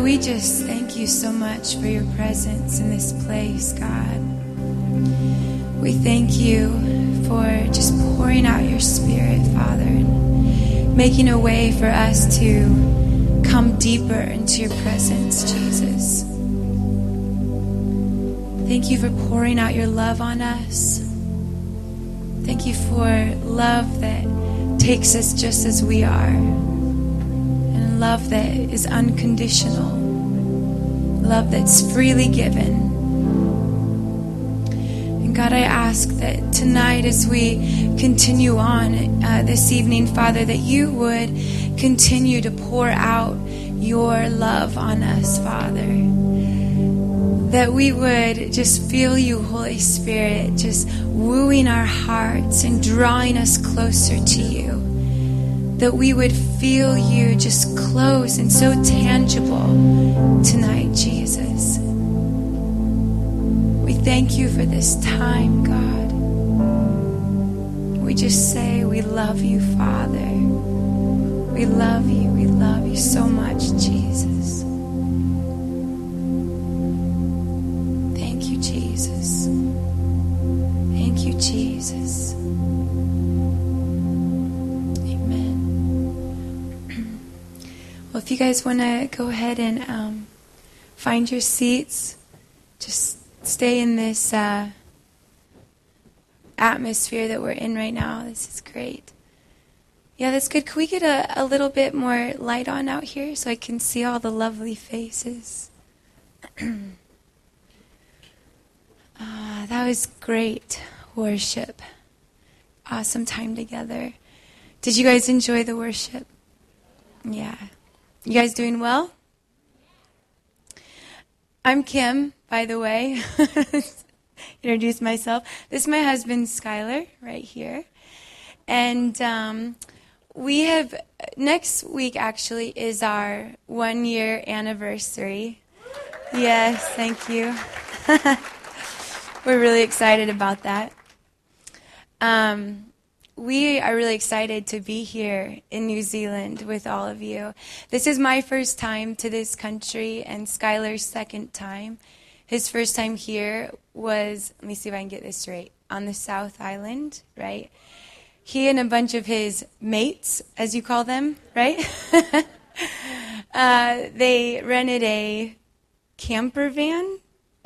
we just thank you so much for your presence in this place, God. We thank you for just pouring out your Spirit, Father, and making a way for us to come deeper into your presence, Jesus. Thank you for pouring out your love on us. Thank you for love that takes us just as we are, and love that is unconditional, love that's freely given. And God, I ask that tonight as we continue on this evening, Father, that you would continue to pour out your love on us, Father. That we would just feel you, Holy Spirit, just wooing our hearts and drawing us closer to you. That we would feel you just close and so tangible tonight, Jesus. We thank you for this time, God. We just say we love you, Father. We love you. We love you so much, Jesus. Thank you, Jesus. Thank you, Jesus. Amen. Well, if you guys want to go ahead and find your seats, just stay in this atmosphere that we're in right now. This is great. Yeah, that's good. Can we get a little bit more light on out here so I can see all the lovely faces? That was great worship. Awesome time together. Did you guys enjoy the worship? Yeah. You guys doing well? I'm Kim, by the way. Introduce myself. This is my husband, Skylar, right here. And we have, next week actually is our 1-year anniversary. Yes, thank you. We're really excited about that. We are really excited to be here in New Zealand with all of you. This is my first time to this country and Skylar's second time. His first time here was, let me see if I can get this straight, on the South Island, right? He and a bunch of his mates, as you call them, right? They rented a camper van.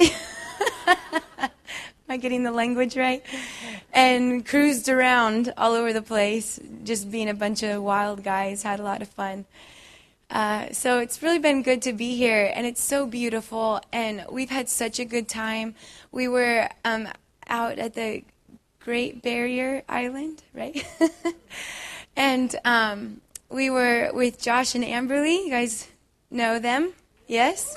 Am I getting the language right? And cruised around all over the place, just being a bunch of wild guys, had a lot of fun. So it's really been good to be here, and it's so beautiful, and we've had such a good time. We were out at the Great Barrier Island, right? And we were with Josh and Amberly. You guys know them? Yes?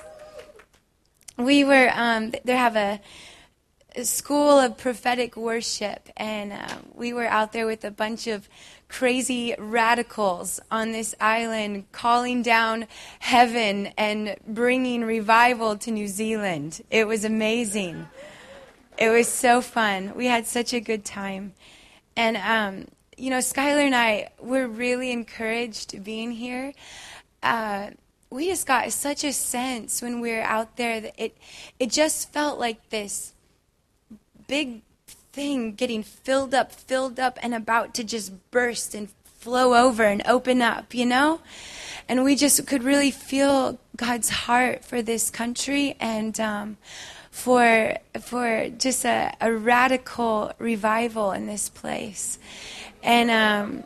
We were, they have a school of prophetic worship, and we were out there with a bunch of crazy radicals on this island calling down heaven and bringing revival to New Zealand. It was amazing. It was so fun. We had such a good time. And, Skylar and I, we're really encouraged being here. We just got such a sense when we were out there that it just felt like this big thing getting filled up and about to just burst and flow over and open up, And we just could really feel God's heart for this country and for just a radical revival in this place. And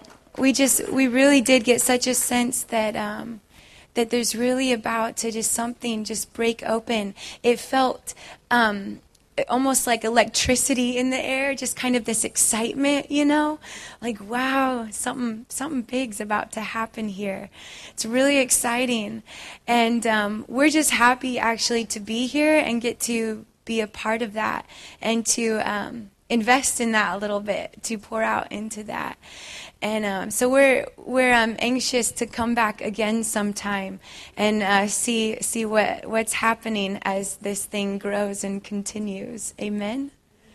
we really did get such a sense that that there's really about to just something just break open. It felt almost like electricity in the air, just kind of this excitement, like, wow, something big's about to happen here. It's really exciting. And we're just happy actually to be here and get to be a part of that and to invest in that a little bit, to pour out into that. And so we're anxious to come back again sometime and see what's happening as this thing grows and continues. Amen.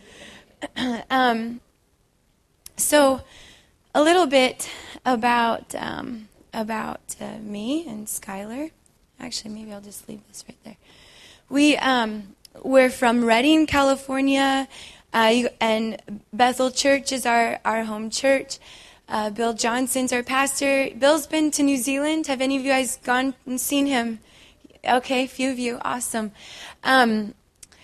So a little bit about me and Skylar. Actually, maybe I'll just leave this right there. We're from Redding, California, and Bethel Church is our home church. Bill Johnson's our pastor. Bill's been to New Zealand. Have any of you guys gone and seen him? Okay, a few of you. Awesome. I've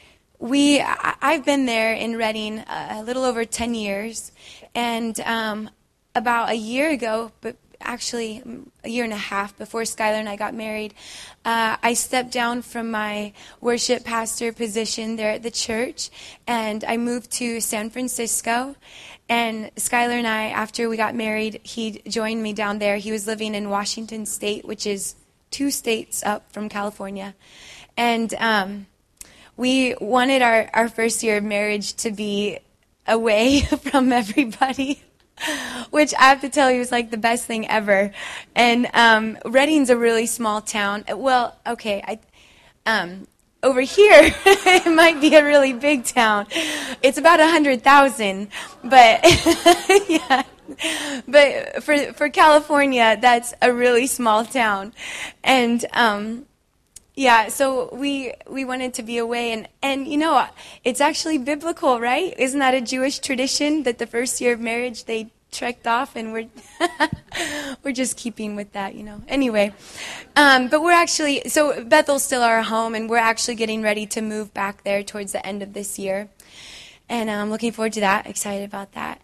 been there in Redding a little over 10 years, and about a year ago, but actually a year and a half before Skylar and I got married, I stepped down from my worship pastor position there at the church, and I moved to San Francisco. And Skylar and I, after we got married, he joined me down there. He was living in Washington State, which is 2 states up from California. And we wanted our first year of marriage to be away from everybody, which I have to tell you was like the best thing ever. And Redding's a really small town. Well, okay, over here, it might be a really big town. It's about 100,000, but yeah. But for California, that's a really small town, and yeah. So we wanted to be away, and you know, it's actually biblical, right? Isn't that a Jewish tradition that the first year of marriage they trekked off, and we're just keeping with that, you know. Anyway, but we're actually, so Bethel's still our home, and we're actually getting ready to move back there towards the end of this year, and I'm looking forward to that. Excited about that.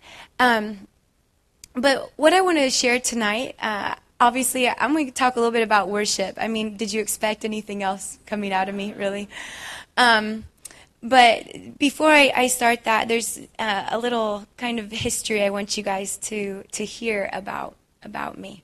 But what I want to share tonight, obviously, I'm going to talk a little bit about worship. I mean, did you expect anything else coming out of me, really? But before I start that, there's a little kind of history I want you guys to hear about me.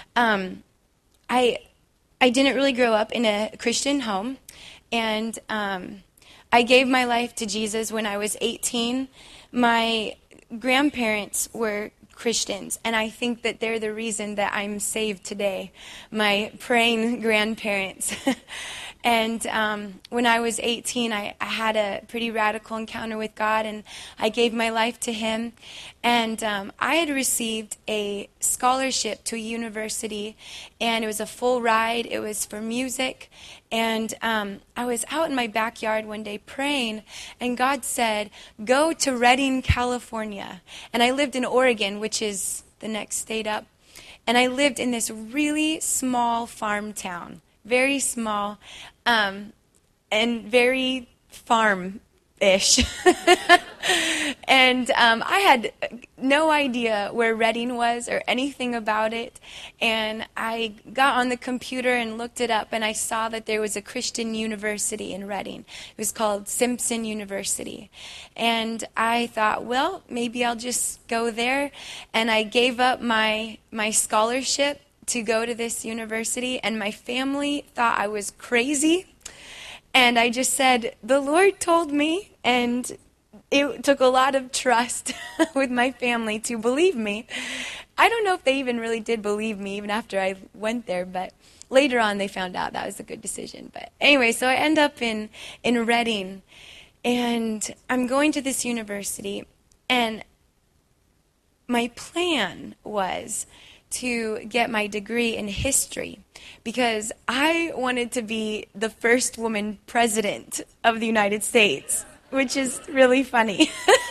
I didn't really grow up in a Christian home, and I gave my life to Jesus when I was 18. My grandparents were Christians, and I think that they're the reason that I'm saved today, my praying grandparents. And when I was 18, I had a pretty radical encounter with God, and I gave my life to Him. And I had received a scholarship to a university, and it was a full ride. It was for music. And I was out in my backyard one day praying, and God said, "Go to Redding, California." And I lived in Oregon, which is the next state up. And I lived in this really small farm town. Very small, and very farm-ish. And I had no idea where Redding was or anything about it. And I got on the computer and looked it up, and I saw that there was a Christian university in Redding. It was called Simpson University. And I thought, well, maybe I'll just go there. And I gave up my scholarship to go to this university, and my family thought I was crazy. And I just said, the Lord told me, and it took a lot of trust with my family to believe me. I don't know if they even really did believe me, even after I went there, but later on they found out that was a good decision. But anyway, so I end up in Redding, and I'm going to this university, and my plan was to get my degree in history because I wanted to be the first woman president of the United States, which is really funny.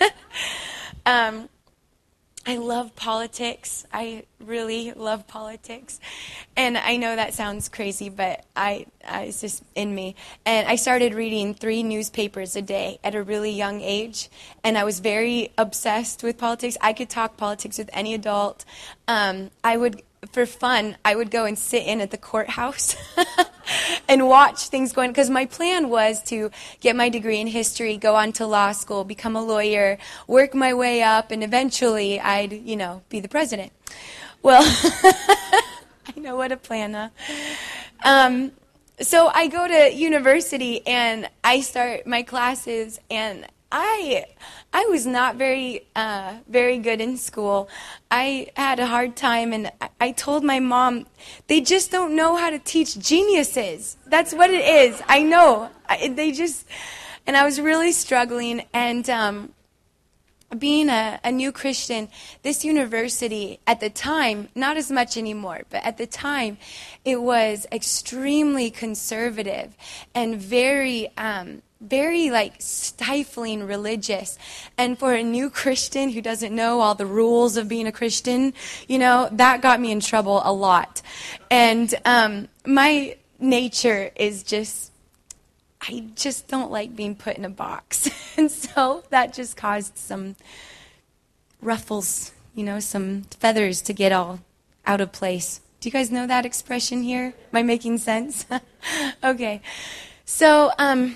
I love politics. I really love politics. And I know that sounds crazy, but it's just in me. And I started reading 3 newspapers a day at a really young age, and I was very obsessed with politics. I could talk politics with any adult. For fun, I would go and sit in at the courthouse and watch things going, because my plan was to get my degree in history, go on to law school, become a lawyer, work my way up, and eventually I'd, be the president. Well, I know, what a plan, huh? So I go to university, and I start my classes, and I was not very good in school. I had a hard time, and I told my mom, they just don't know how to teach geniuses. That's what it is. I know. And I was really struggling, and being a new Christian, this university at the time, not as much anymore, but at the time, it was extremely conservative and very like stifling religious. And for a new Christian who doesn't know all the rules of being a Christian, that got me in trouble a lot. And my nature is I just don't like being put in a box. And so that just caused some ruffles, some feathers to get all out of place. Do you guys know that expression here? Am I making sense? Okay. So I'm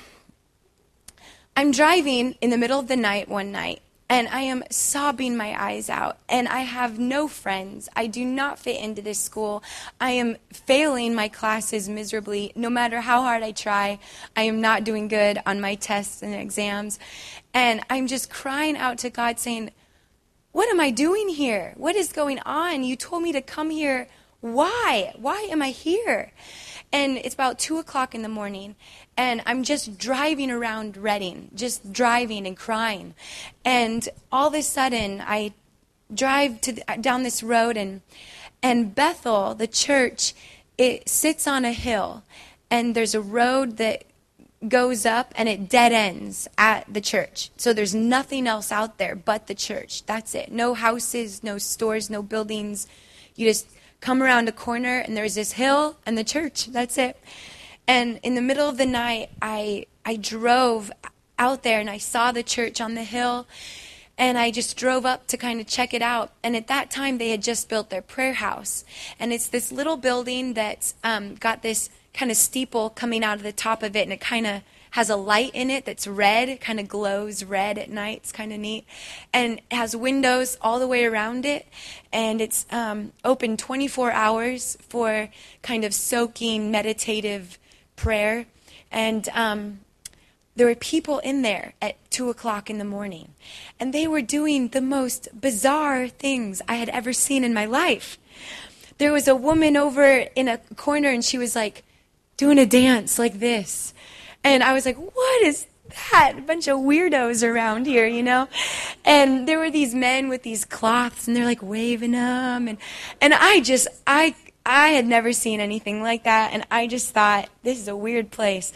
driving in the middle of the night one night, and I am sobbing my eyes out, and I have no friends. I do not fit into this school. I am failing my classes miserably. No matter how hard I try, I am not doing good on my tests and exams. And I'm just crying out to God saying, what am I doing here? What is going on? You told me to come here. Why? Why am I here? And it's about 2 o'clock in the morning, and I'm just driving around Redding, just driving and crying. And all of a sudden, I drive down this road, and Bethel, the church, it sits on a hill, and there's a road that goes up, and it dead ends at the church. So there's nothing else out there but the church. That's it. No houses, no stores, no buildings. You just come around a corner, and there's this hill and the church. That's it. And in the middle of the night, I drove out there, and I saw the church on the hill, and I just drove up to kind of check it out. And at that time, they had just built their prayer house. And it's this little building that's got this kind of steeple coming out of the top of it, and it kind of has a light in it that's red. It kind of glows red at night. It's kind of neat. And it has windows all the way around it. And it's open 24 hours for kind of soaking, meditative prayer. And there were people in there at 2 o'clock in the morning. And they were doing the most bizarre things I had ever seen in my life. There was a woman over in a corner, and she was like doing a dance like this. And I was like, what is that? A bunch of weirdos around here, And there were these men with these cloths, and they're like waving them. And I had never seen anything like that. And I just thought, this is a weird place.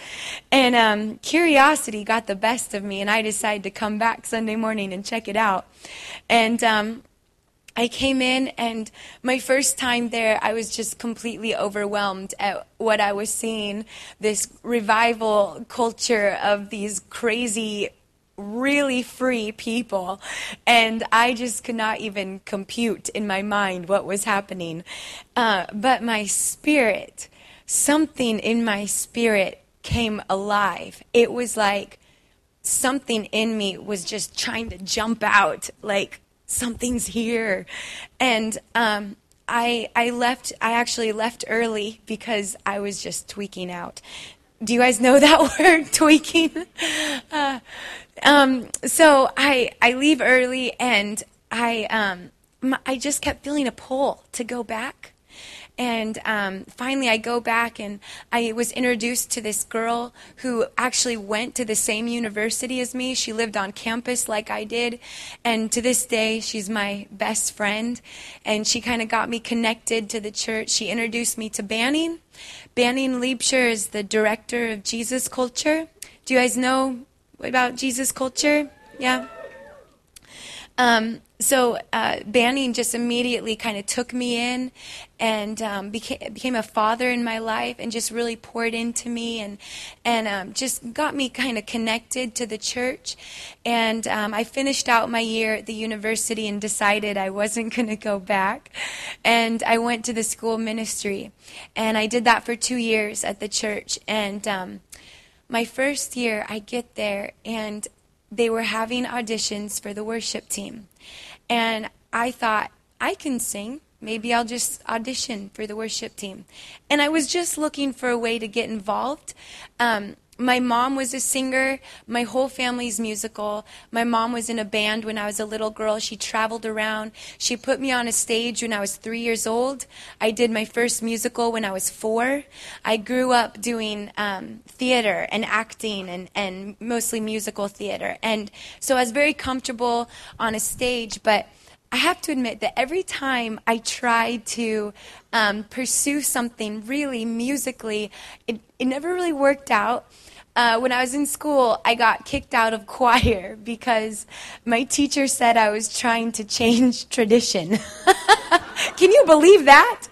And curiosity got the best of me, and I decided to come back Sunday morning and check it out. And I came in, and my first time there, I was just completely overwhelmed at what I was seeing, this revival culture of these crazy, really free people. And I just could not even compute in my mind what was happening. But my spirit, something in my spirit came alive. It was like something in me was just trying to jump out, like, something's here. And I actually left early because I was just tweaking out. Do you guys know that word, tweaking? So I leave early, and I just kept feeling a pull to go back. And finally I go back, and I was introduced to this girl who actually went to the same university as me. She lived on campus like I did. And to this day, she's my best friend. And she kind of got me connected to the church. She introduced me to Banning. Banning Liebscher is the director of Jesus Culture. Do you guys know about Jesus Culture? Yeah. So Banning just immediately kind of took me in and became a father in my life, and just really poured into me, and just got me kind of connected to the church. And I finished out my year at the university and decided I wasn't going to go back. And I went to the school ministry, and I did that for 2 years at the church. And my first year, I get there, and they were having auditions for the worship team. And I thought, I can sing. maybe I'll just audition for the worship team. And I was just looking for a way to get involved. My mom was a singer. My whole family's musical. My mom was in a band when I was a little girl. She traveled around. She put me on a stage when I was 3 years old. I did my first musical when I was 4. I grew up doing theater and acting and mostly musical theater. And so I was very comfortable on a stage, but I have to admit that every time I tried to pursue something really musically, it never really worked out. When I was in school, I got kicked out of choir because my teacher said I was trying to change tradition. Can you believe that?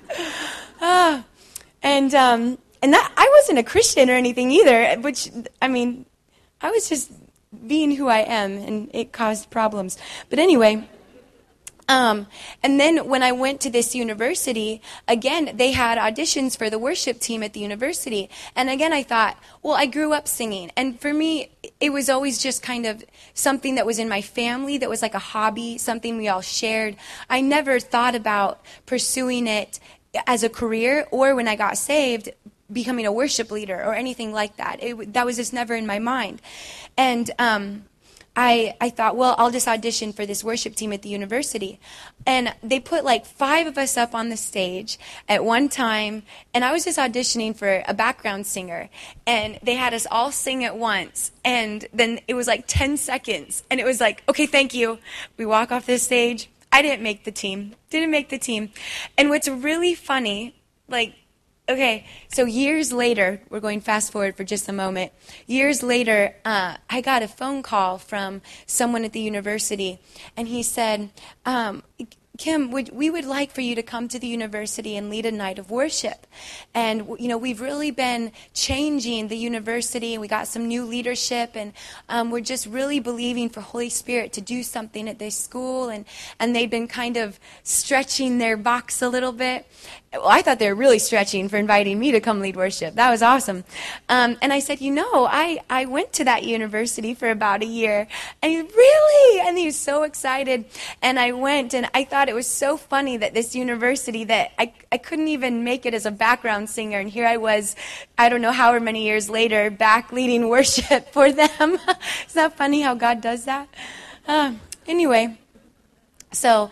And that I wasn't a Christian or anything either, which, I mean, I was just being who I am, and it caused problems. But anyway... and then when I went to this university, again, they had auditions for the worship team at the university. And again, I thought, well, I grew up singing. And for me, it was always just kind of something that was in my family, that was like a hobby, something we all shared. I never thought about pursuing it as a career, or when I got saved, becoming a worship leader or anything like that. That was just never in my mind. And I thought, well, I'll just audition for this worship team at the university. And they put like 5 of us up on the stage at one time, and I was just auditioning for a background singer. And they had us all sing at once, and then it was like 10 seconds, and it was like, okay, thank you. We walk off this stage. I didn't make the team. And what's really funny, like, okay, so years later, we're going fast forward for just a moment. Years later, I got a phone call from someone at the university, and he said, Kim, we would like for you to come to the university and lead a night of worship. And, you know, we've really been changing the university, and we got some new leadership, and we're just really believing for Holy Spirit to do something at this school. And they've been kind of stretching their box a little bit. Well, I thought they were really stretching for inviting me to come lead worship. That was awesome. And I said, you know, I went to that university for about a year. And he, really? And he was so excited. And I went, and I thought it was so funny that this university, that I couldn't even make it as a background singer. And here I was, I don't know however many years later, back leading worship for them. Isn't that funny how God does that? Anyway, so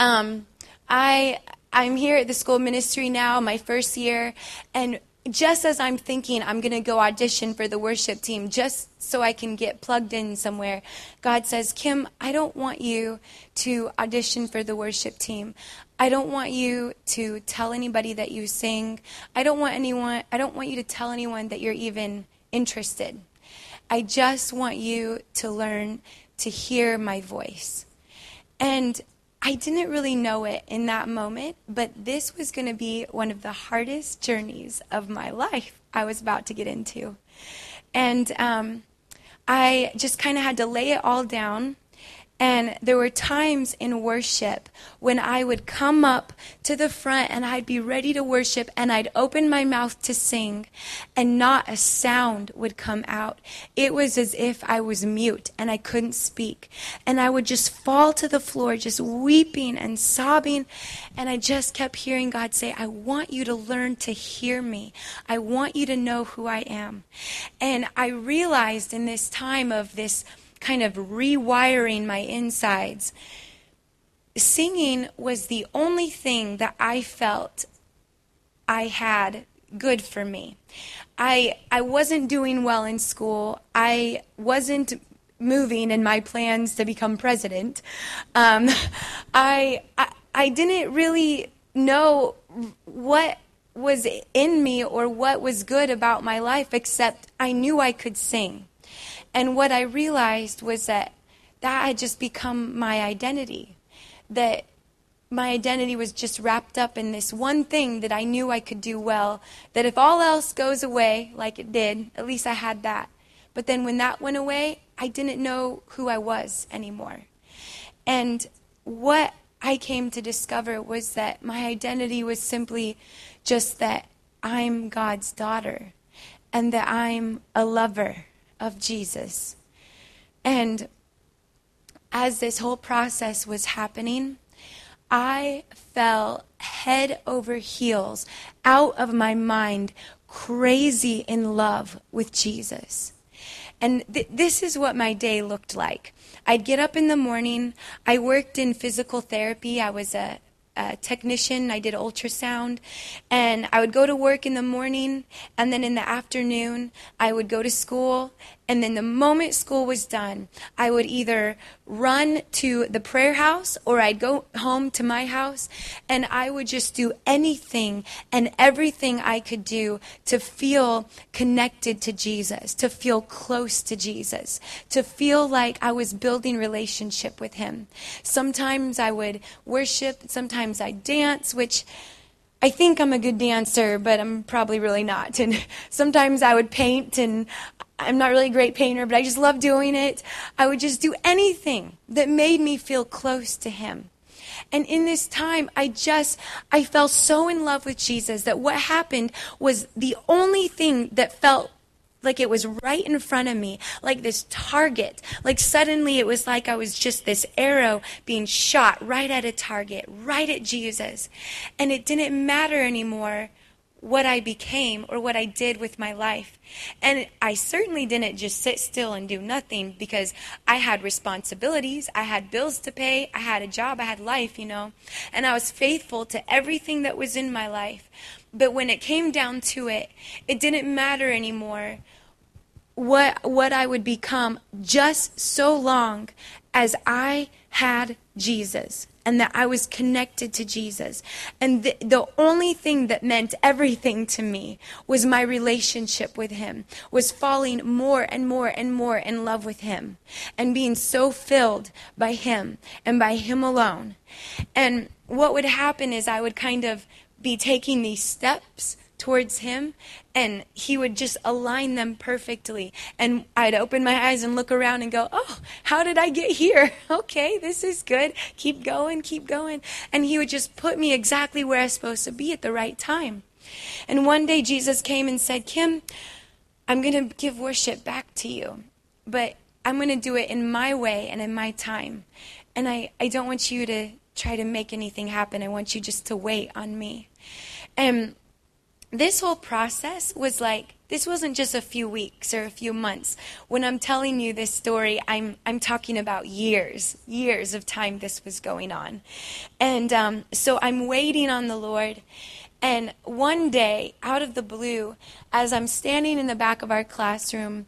I'm here at the school ministry now, my first year, and just as I'm thinking I'm going to go audition for the worship team just so I can get plugged in somewhere, God says, Kim, I don't want you to audition for the worship team. I don't want you to tell anybody that you sing. I don't want you to tell anyone that you're even interested. I just want you to learn to hear my voice. And I didn't really know it in that moment, but this was going to be one of the hardest journeys of my life I was about to get into. And I just kind of had to lay it all down. And there were times in worship when I would come up to the front and I'd be ready to worship, and I'd open my mouth to sing, and not a sound would come out. It was as if I was mute and I couldn't speak. And I would just fall to the floor just weeping and sobbing. And I just kept hearing God say, I want you to learn to hear me. I want you to know who I am. And I realized in this time of this kind of rewiring my insides, singing was the only thing that I felt I had good for me. I wasn't doing well in school. I wasn't moving in my plans to become president. I didn't really know what was in me or what was good about my life, except I knew I could sing. And what I realized was that had just become my identity. That my identity was just wrapped up in this one thing that I knew I could do well. That if all else goes away, like it did, at least I had that. But then when that went away, I didn't know who I was anymore. And what I came to discover was that my identity was simply just that I'm God's daughter, and that I'm a lover of Jesus. And as this whole process was happening, I fell head over heels, out of my mind, crazy in love with Jesus. And this is what my day looked like. I'd get up in the morning. I worked in physical therapy. I was a technician. I did ultrasound. And I would go to work in the morning, and then in the afternoon, I would go to school. And then the moment school was done, I would either run to the prayer house or I'd go home to my house, and I would just do anything and everything I could do to feel connected to Jesus, to feel close to Jesus, to feel like I was building relationship with him. Sometimes I would worship, sometimes I'd dance, which I think I'm a good dancer, but I'm probably really not. And sometimes I would paint, and I'm not really a great painter, but I just love doing it. I would just do anything that made me feel close to him. And in this time, I fell so in love with Jesus that what happened was the only thing that felt like it was right in front of me, like this target. Like suddenly it was like I was just this arrow being shot right at a target, right at Jesus. And it didn't matter anymore what I became or what I did with my life. And I certainly didn't just sit still and do nothing, because I had responsibilities, I had bills to pay, I had a job, I had life, and I was faithful to everything that was in my life. But when it came down to it, it didn't matter anymore what I would become, just so long as I had Jesus and that I was connected to Jesus. And the only thing that meant everything to me was my relationship with him, was falling more and more and more in love with him and being so filled by him and by him alone. And what would happen is I would kind of be taking these steps towards him, and he would just align them perfectly. And I'd open my eyes and look around and go, oh, how did I get here? Okay, this is good. Keep going, keep going. And he would just put me exactly where I was supposed to be at the right time. And one day Jesus came and said, Kim, I'm going to give worship back to you, but I'm going to do it in my way and in my time. And I don't want you to try to make anything happen. I want you just to wait on me. And this whole process was like, this wasn't just a few weeks or a few months. When I'm telling you this story, I'm talking about years of time this was going on. And so I'm waiting on the Lord. And one day, out of the blue, as I'm standing in the back of our classroom,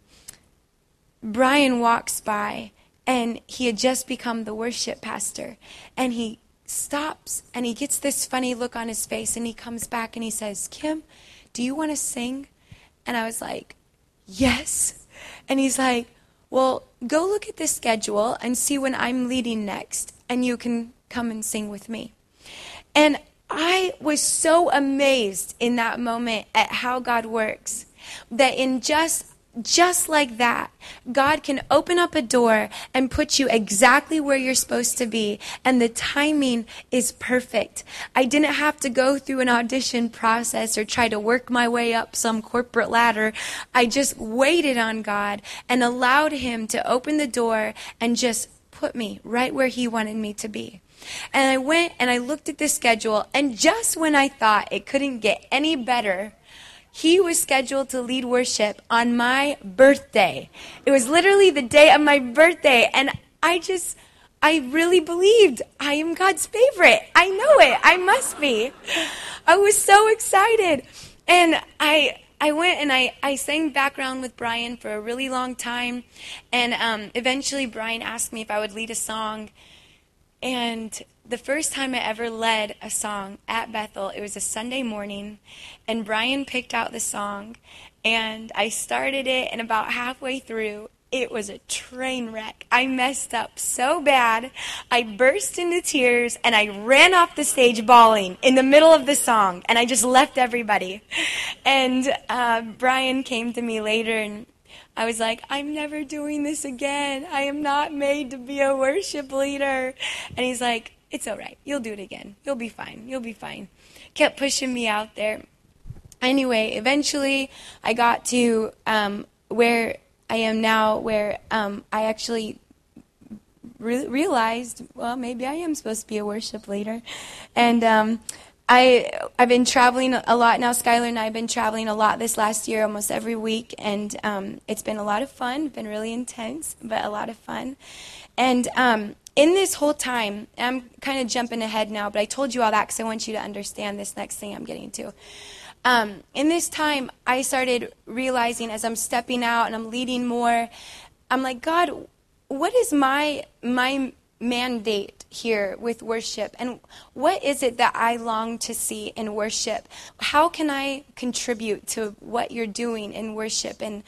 Brian walks by, and he had just become the worship pastor. And he stops, and he gets this funny look on his face, and he comes back and he says, Kim, do you want to sing? And I was like, yes. And he's like, well, go look at the schedule and see when I'm leading next, and you can come and sing with me. And I was so amazed in that moment at how God works, that in just like that, God can open up a door and put you exactly where you're supposed to be, and the timing is perfect. I didn't have to go through an audition process or try to work my way up some corporate ladder. I just waited on God and allowed him to open the door and just put me right where he wanted me to be. And I went and I looked at the schedule, and just when I thought it couldn't get any better, he was scheduled to lead worship on my birthday. It was literally the day of my birthday, and I really believed I am God's favorite. I know it. I must be. I was so excited. And I went and I sang background with Brian for a really long time, and eventually Brian asked me if I would lead a song. And the first time I ever led a song at Bethel, it was a Sunday morning, and Brian picked out the song, and I started it, and about halfway through, it was a train wreck. I messed up so bad. I burst into tears, and I ran off the stage bawling in the middle of the song, and I just left everybody. And Brian came to me later, and I was like, I'm never doing this again. I am not made to be a worship leader. And he's like, it's all right. You'll do it again. You'll be fine. You'll be fine. Kept pushing me out there. Anyway, eventually I got to where I am now, where I actually realized, well, maybe I am supposed to be a worship leader. And I've been traveling a lot now. Skylar and I have been traveling a lot this last year, almost every week. And it's been a lot of fun. It's been really intense, but a lot of fun. And in this whole time, I'm kind of jumping ahead now, but I told you all that because I want you to understand this next thing I'm getting to. In this time, I started realizing as I'm stepping out and I'm leading more, I'm like, God, what is my mandate here with worship? And what is it that I long to see in worship? How can I contribute to what you're doing in worship and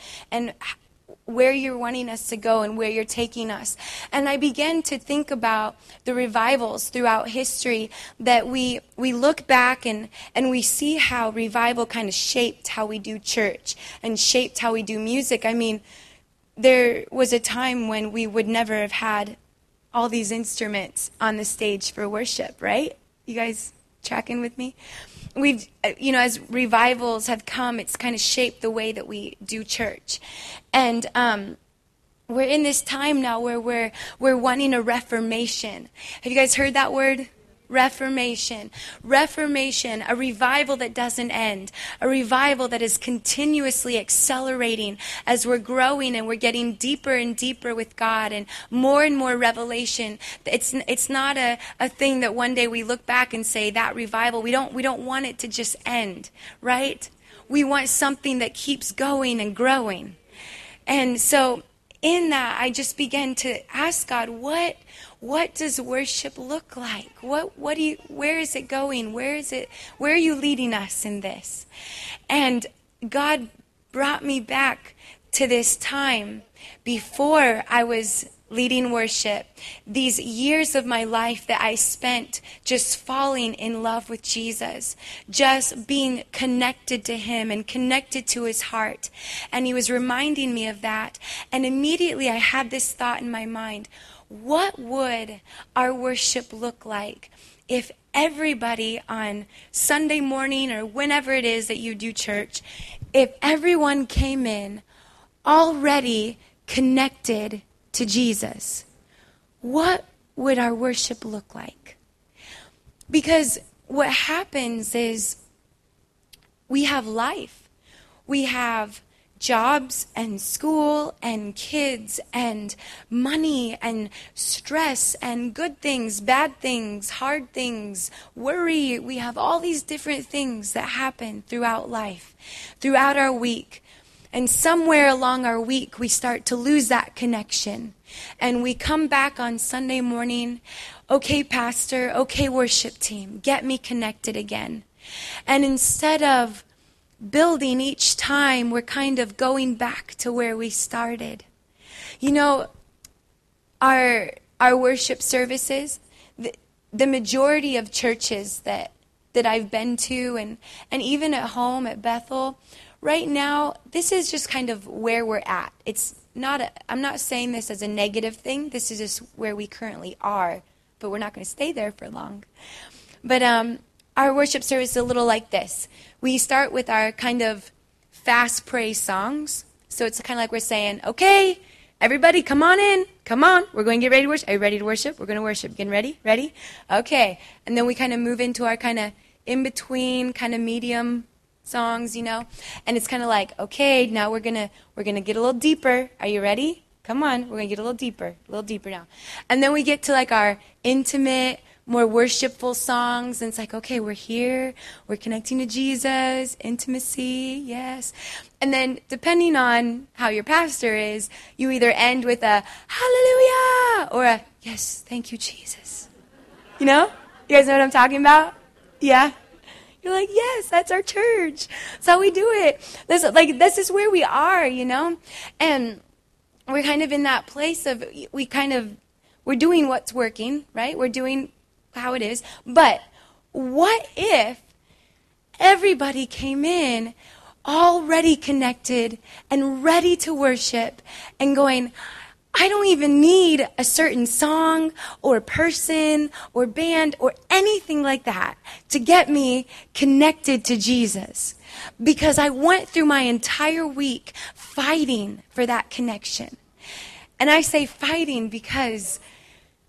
where you're wanting us to go and where you're taking us? And I began to think about the revivals throughout history that we look back and we see how revival kind of shaped how we do church and shaped how we do music. I mean, there was a time when we would never have had all these instruments on the stage for worship, right? You guys tracking with me? We've, as revivals have come, it's kind of shaped the way that we do church. And we're in this time now where we're wanting a reformation. Have you guys heard that word? Reformation. Reformation, a revival that doesn't end. A revival that is continuously accelerating as we're growing and we're getting deeper and deeper with God and more revelation. It's not a thing that one day we look back and say, that revival, we don't want it to just end, right? We want something that keeps going and growing. And so in that, I just began to ask God, what does worship look like? Where is it going? Where are you leading us in this? And God brought me back to this time before I was leading worship, these years of my life that I spent just falling in love with Jesus, just being connected to him and connected to his heart. And he was reminding me of that. And immediately I had this thought in my mind: what would our worship look like if everybody on Sunday morning or whenever it is that you do church, if everyone came in already connected to Jesus? What would our worship look like? Because what happens is we have life. We have jobs and school and kids and money and stress and good things, bad things, hard things, worry. We have all these different things that happen throughout life, throughout our week. And somewhere along our week, we start to lose that connection. And we come back on Sunday morning, okay, pastor, okay, worship team, get me connected again. And instead of building each time, we're kind of going back to where we started. You know, our worship services, the majority of churches that I've been to, and even at home at Bethel, right now, this is just kind of where we're at. I'm not saying this as a negative thing. This is just where we currently are, but we're not going to stay there for long. But our worship service is a little like this. We start with our kind of fast praise songs. So it's kind of like we're saying, okay, everybody come on in. Come on. We're going to get ready to worship. Are you ready to worship? We're going to worship. Getting ready? Ready? Okay. And then we kind of move into our kind of in-between, kind of medium songs, and it's kind of like, okay, now we're gonna get a little deeper. Are you ready? Come on, we're gonna get a little deeper now. And then we get to like our intimate, more worshipful songs, and it's like, okay, we're here, we're connecting to Jesus, intimacy, yes. And then depending on how your pastor is, you either end with a hallelujah or a yes, thank you, Jesus. You guys know what I'm talking about? Yeah. You're like, yes, that's our church. That's how we do it. This is where we are, And we're kind of in that place of, we're doing what's working, right? We're doing how it is. But what if everybody came in already connected and ready to worship and going, I don't even need a certain song or person or band or anything like that to get me connected to Jesus, because I went through my entire week fighting for that connection. And I say fighting because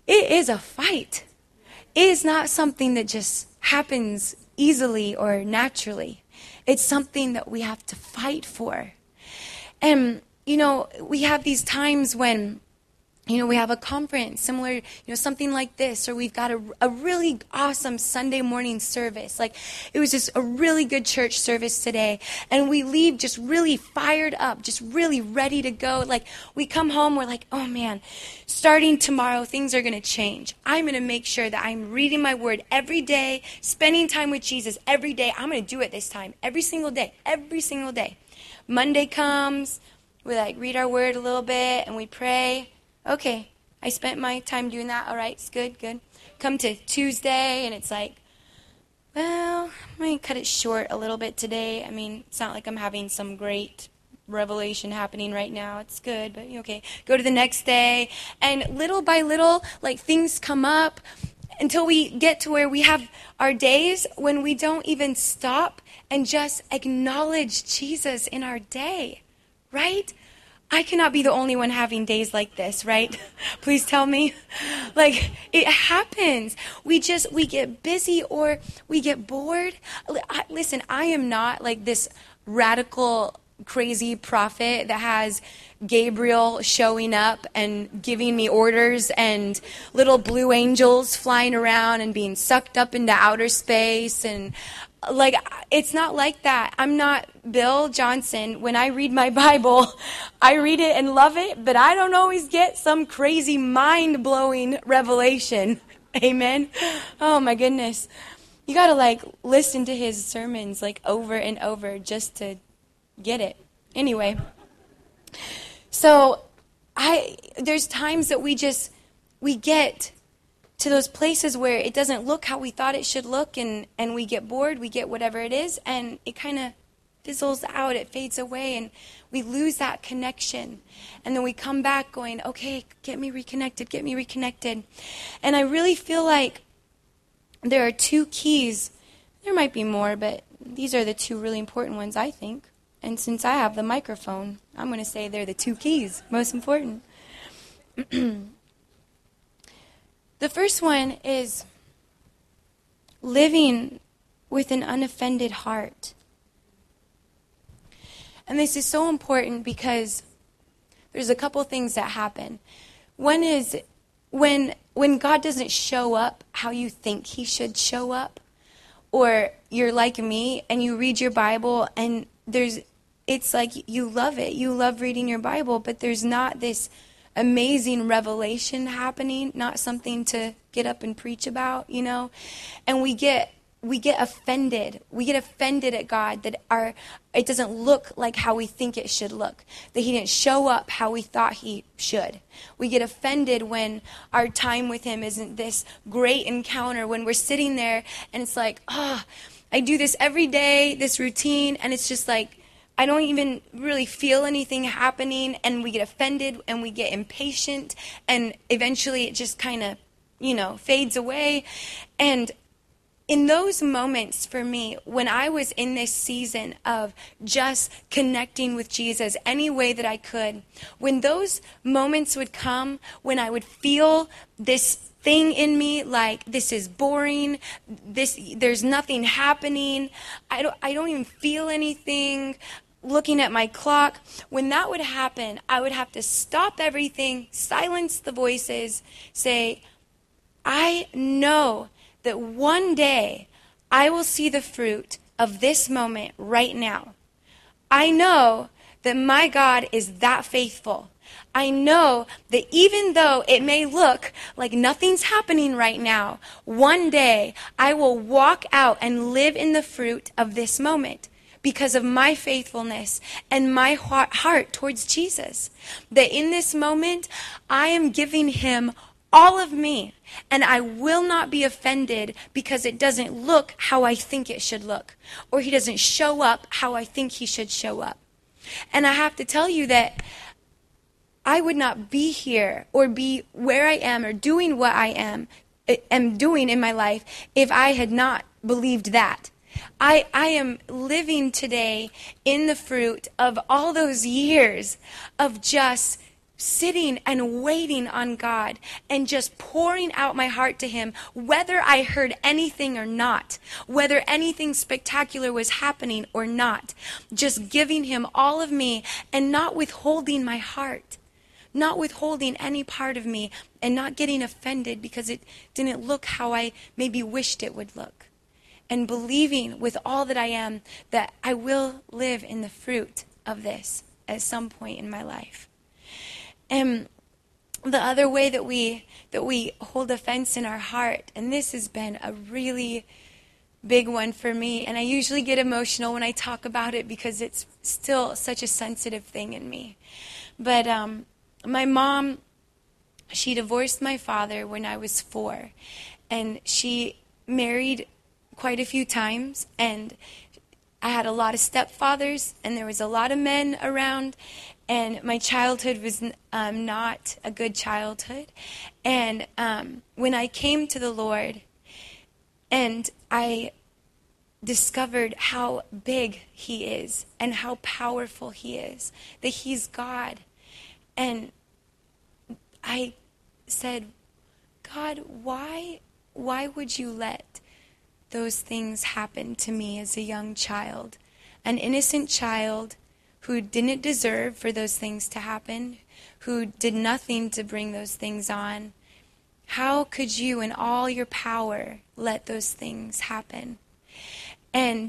It is a fight. It is not something that just happens easily or naturally. It's something that we have to fight for. And, we have these times when, we have a conference similar, something like this, or we've got a really awesome Sunday morning service. Like, it was just a really good church service today. And we leave just really fired up, just really ready to go. Like, we come home, we're like, oh man, starting tomorrow, things are going to change. I'm going to make sure that I'm reading my word every day, spending time with Jesus every day. I'm going to do it this time, every single day. Monday comes, we read our word a little bit, and we pray. Okay, I spent my time doing that. All right, it's good. Come to Tuesday, and it's like, well, I'm going to cut it short a little bit today. I mean, it's not like I'm having some great revelation happening right now. It's good, but okay. Go to the next day, and little by little, things come up until we get to where we have our days when we don't even stop and just acknowledge Jesus in our day, right? I cannot be the only one having days like this, right? Please tell me. It happens. We get busy or we get bored. Listen, I am not this radical, crazy prophet that has Gabriel showing up and giving me orders and little blue angels flying around and being sucked up into outer space and it's not like that. I'm not Bill Johnson. When I read my Bible, I read it and love it, but I don't always get some crazy mind-blowing revelation. Amen? Oh my goodness. You gotta listen to his sermons over and over just to get it. Anyway. So there's times that we get to those places where it doesn't look how we thought it should look, and we get bored, we get whatever it is, and it kind of fizzles out, it fades away, and we lose that connection. And then we come back going, okay, get me reconnected. And I really feel like there are two keys. There might be more, but these are the two really important ones, I think. And since I have the microphone, I'm going to say they're the two keys, most important. The first one is living with an unoffended heart. And this is so important because there's a couple things that happen. One is when God doesn't show up how you think he should show up, or you're like me and you read your Bible and it's like you love it. You love reading your Bible, but there's not this amazing revelation happening, not something to get up and preach about, and we get offended. We get offended at God that it doesn't look like how we think it should look, that he didn't show up how we thought he should. We get offended when our time with him isn't this great encounter, when we're sitting there and it's like, I do this every day, this routine, and it's just like, I don't even really feel anything happening, and we get offended and we get impatient, and eventually it just kind of, fades away. And in those moments for me, when I was in this season of just connecting with Jesus any way that I could, when those moments would come, when I would feel this thing in me like, this is boring, there's nothing happening, I don't even feel anything, looking at my clock, when that would happen, I would have to stop everything, silence the voices, say, I know that one day I will see the fruit of this moment right now. I know that my God is that faithful. I know that even though it may look like nothing's happening right now, one day I will walk out and live in the fruit of this moment, because of my faithfulness and my heart towards Jesus. That in this moment, I am giving him all of me, and I will not be offended because it doesn't look how I think it should look, or he doesn't show up how I think he should show up. And I have to tell you that I would not be here or be where I am or doing what I am doing in my life if I had not believed that. I am living today in the fruit of all those years of just sitting and waiting on God and just pouring out my heart to him, whether I heard anything or not, whether anything spectacular was happening or not, just giving him all of me and not withholding my heart, not withholding any part of me, and not getting offended because it didn't look how I maybe wished it would look, and believing with all that I am that I will live in the fruit of this at some point in my life. And the other way that we hold offense in our heart, and this has been a really big one for me, and I usually get emotional when I talk about it because it's still such a sensitive thing in me. But my mom, she divorced my father when I was 4, and she married quite a few times, and I had a lot of stepfathers, and there was a lot of men around, and my childhood was not a good childhood. And when I came to the Lord, and I discovered how big he is, and how powerful he is, that he's God, and I said, God, why would you let those things happen to me as a young child, an innocent child who didn't deserve for those things to happen, who did nothing to bring those things on? How could you, in all your power, let those things happen? And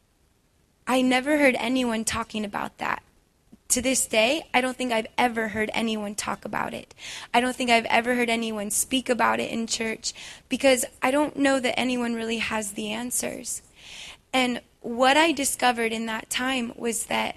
I never heard anyone talking about that. To this day, I don't think I've ever heard anyone talk about it. I don't think I've ever heard anyone speak about it in church, because I don't know that anyone really has the answers. And what I discovered in that time was that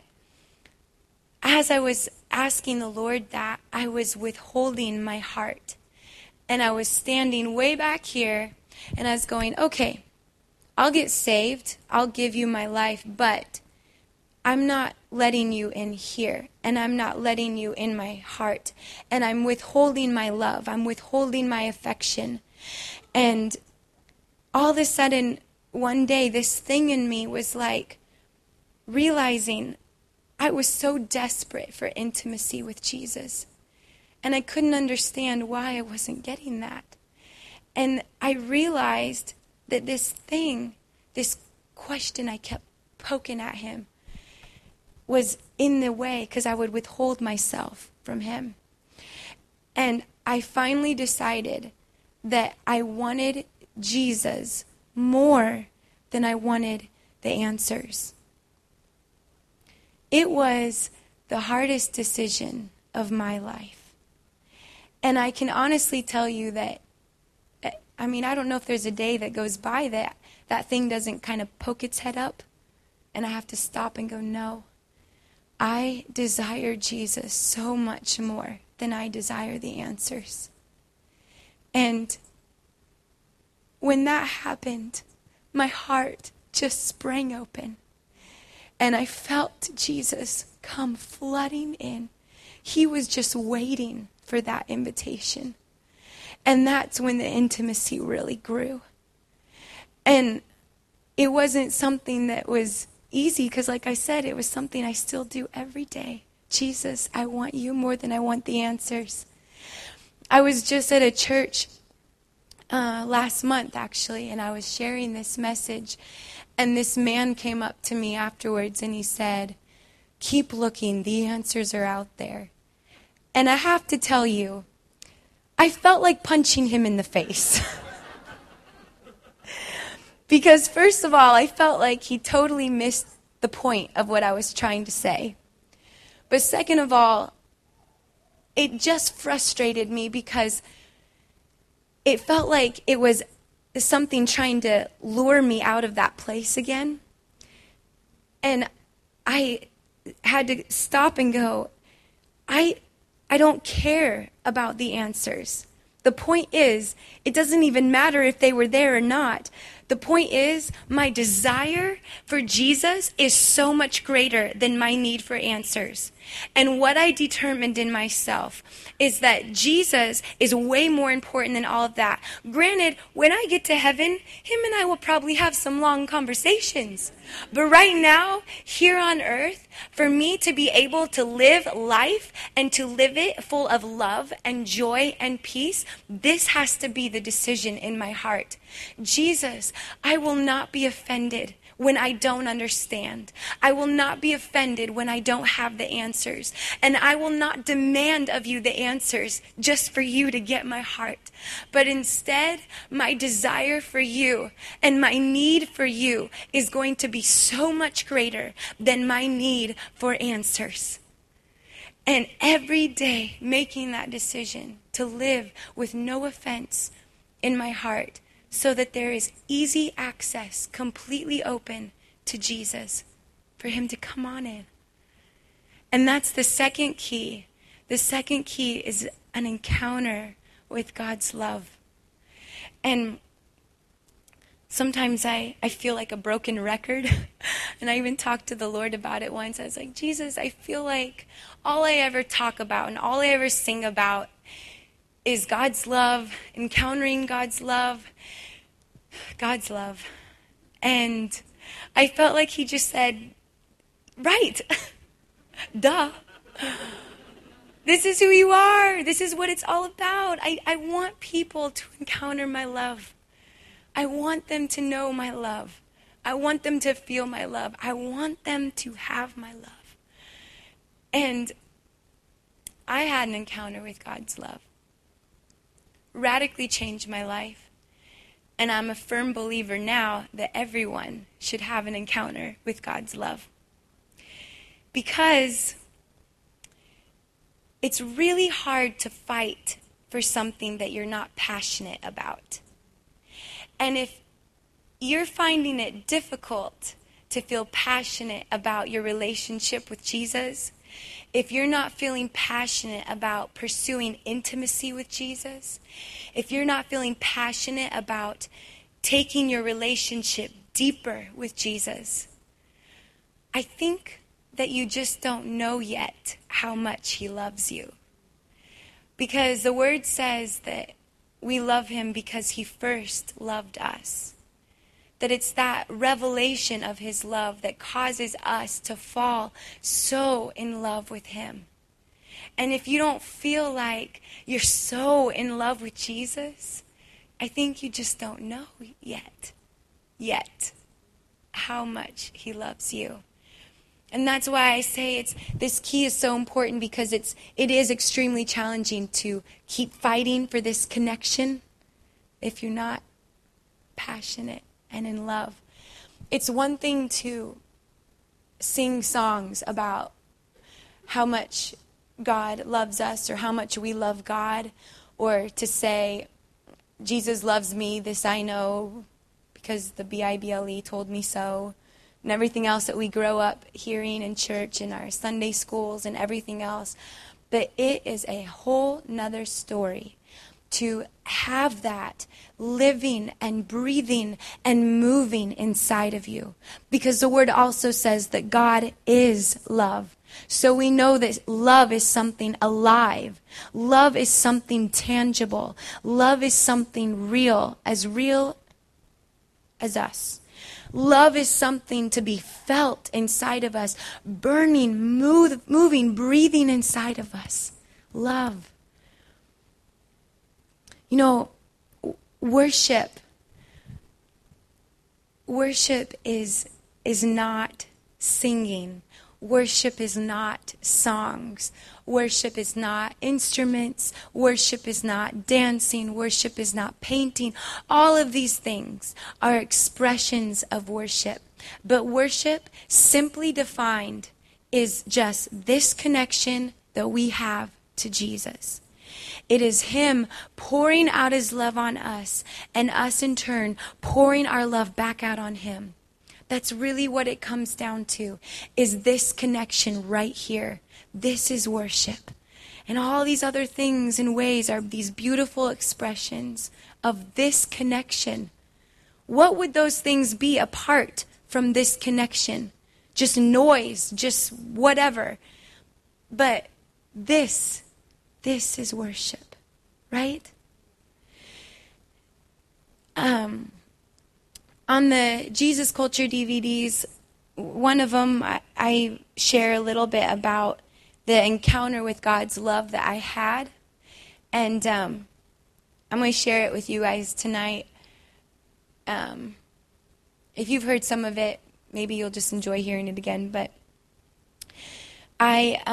as I was asking the Lord that, I was withholding my heart. And I was standing way back here, and I was going, okay, I'll get saved, I'll give you my life, but I'm not letting you in here, and I'm not letting you in my heart, and I'm withholding my love, I'm withholding my affection. And all of a sudden, one day, this thing in me was like realizing I was so desperate for intimacy with Jesus, and I couldn't understand why I wasn't getting that. And I realized that this thing, this question I kept poking at him, was in the way because I would withhold myself from him. And I finally decided that I wanted Jesus more than I wanted the answers. It was the hardest decision of my life. And I can honestly tell you that, I don't know if there's a day that goes by that that thing doesn't kind of poke its head up and I have to stop and go, no. I desire Jesus so much more than I desire the answers. And when that happened, my heart just sprang open. And I felt Jesus come flooding in. He was just waiting for that invitation. And that's when the intimacy really grew. And it wasn't something that was easy, because like I said, it was something I still do every day. Jesus, I want you more than I want the answers. I was just at a church last month, actually, and I was sharing this message, and this man came up to me afterwards, and he said, keep looking, the answers are out there. And I have to tell you, I felt like punching him in the face. Because first of all, I felt like he totally missed the point of what I was trying to say. But second of all, it just frustrated me because it felt like it was something trying to lure me out of that place again. And I had to stop and go, I don't care about the answers. The point is, it doesn't even matter if they were there or not. The point is, my desire for Jesus is so much greater than my need for answers. And what I determined in myself is that Jesus is way more important than all of that. Granted, when I get to heaven, him and I will probably have some long conversations. But right now, here on earth, For me to be able to live life and to live it full of love and joy and peace, this has to be the decision in my heart. Jesus, I will not be offended when I don't understand. I will not be offended when I don't have the answers. And I will not demand of you the answers just for you to get my heart. But instead, my desire for you and my need for you is going to be so much greater than my need for answers. And every day making that decision to live with no offense in my heart, so that there is easy access, completely open to Jesus, for him to come on in. And that's the second key. The second key is an encounter with God's love. And sometimes I feel like a broken record. And I even talked to the Lord about it once. I was like, Jesus, I feel like all I ever talk about and all I ever sing about is God's love, encountering God's love. God's love. And I felt like he just said, right, duh. This is who you are. This is what it's all about. I want people to encounter my love. I want them to know my love. I want them to feel my love. I want them to have my love. And I had an encounter with God's love. Radically changed my life. And I'm a firm believer now that everyone should have an encounter with God's love. Because it's really hard to fight for something that you're not passionate about. And if you're finding it difficult to feel passionate about your relationship with Jesus, if you're not feeling passionate about pursuing intimacy with Jesus, if you're not feeling passionate about taking your relationship deeper with Jesus, I think that you just don't know yet how much he loves you. Because the word says that we love him because he first loved us. That it's that revelation of his love that causes us to fall so in love with him. And if you don't feel like you're so in love with Jesus, I think you just don't know yet, how much he loves you. And that's why I say this key is so important, because it is extremely challenging to keep fighting for this connection if you're not passionate and in love. It's one thing to sing songs about how much God loves us or how much we love God, or to say, Jesus loves me, this I know, because the Bible told me so, and everything else that we grow up hearing in church and our Sunday schools and everything else. But it is a whole nother story to have that living and breathing and moving inside of you. Because the word also says that God is love. So we know that love is something alive. Love is something tangible. Love is something real as us. Love is something to be felt inside of us, burning, moving, breathing inside of us. Love. You know, worship is not singing. Worship is not songs. Worship is not instruments. Worship is not dancing. Worship is not painting. All of these things are expressions of worship. But worship, simply defined, is just this connection that we have to Jesus. It is him pouring out his love on us, and us in turn pouring our love back out on him. That's really what it comes down to, is this connection right here. This is worship. And all these other things and ways are these beautiful expressions of this connection. What would those things be apart from this connection? Just noise, just whatever. But this is worship, right? On the Jesus Culture DVDs, one of them, I share a little bit about the encounter with God's love that I had. And I'm going to share it with you guys tonight. If you've heard some of it, maybe you'll just enjoy hearing it again. But I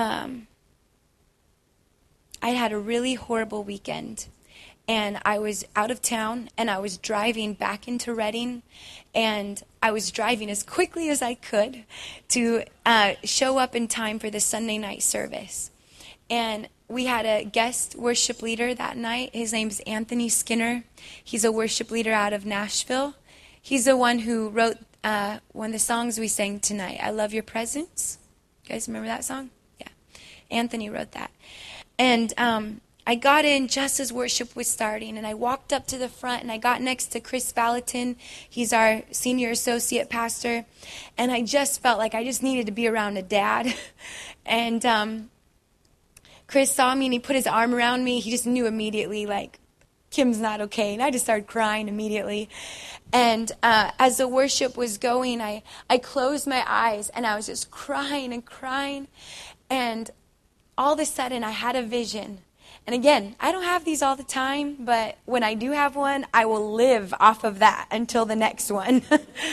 had a really horrible weekend. And I was out of town, and I was driving back into Redding, and I was driving as quickly as I could to show up in time for the Sunday night service. And we had a guest worship leader that night. His name's Anthony Skinner. He's a worship leader out of Nashville. He's the one who wrote one of the songs we sang tonight, I Love Your Presence. You guys remember that song? Yeah. Anthony wrote that. And I got in just as worship was starting, and I walked up to the front, and I got next to Chris Valentin. He's our senior associate pastor, and I just felt like I just needed to be around a dad. And Chris saw me, and he put his arm around me. He just knew immediately, like, Kim's not okay, and I just started crying immediately. And as the worship was going, I closed my eyes, and I was just crying and crying, and all of a sudden I had a vision. And again, I don't have these all the time, but when I do have one, I will live off of that until the next one.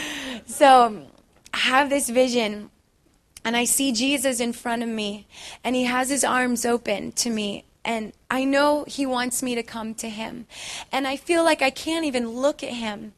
So I have this vision, and I see Jesus in front of me, and he has his arms open to me, and I know he wants me to come to him. And I feel like I can't even look at him.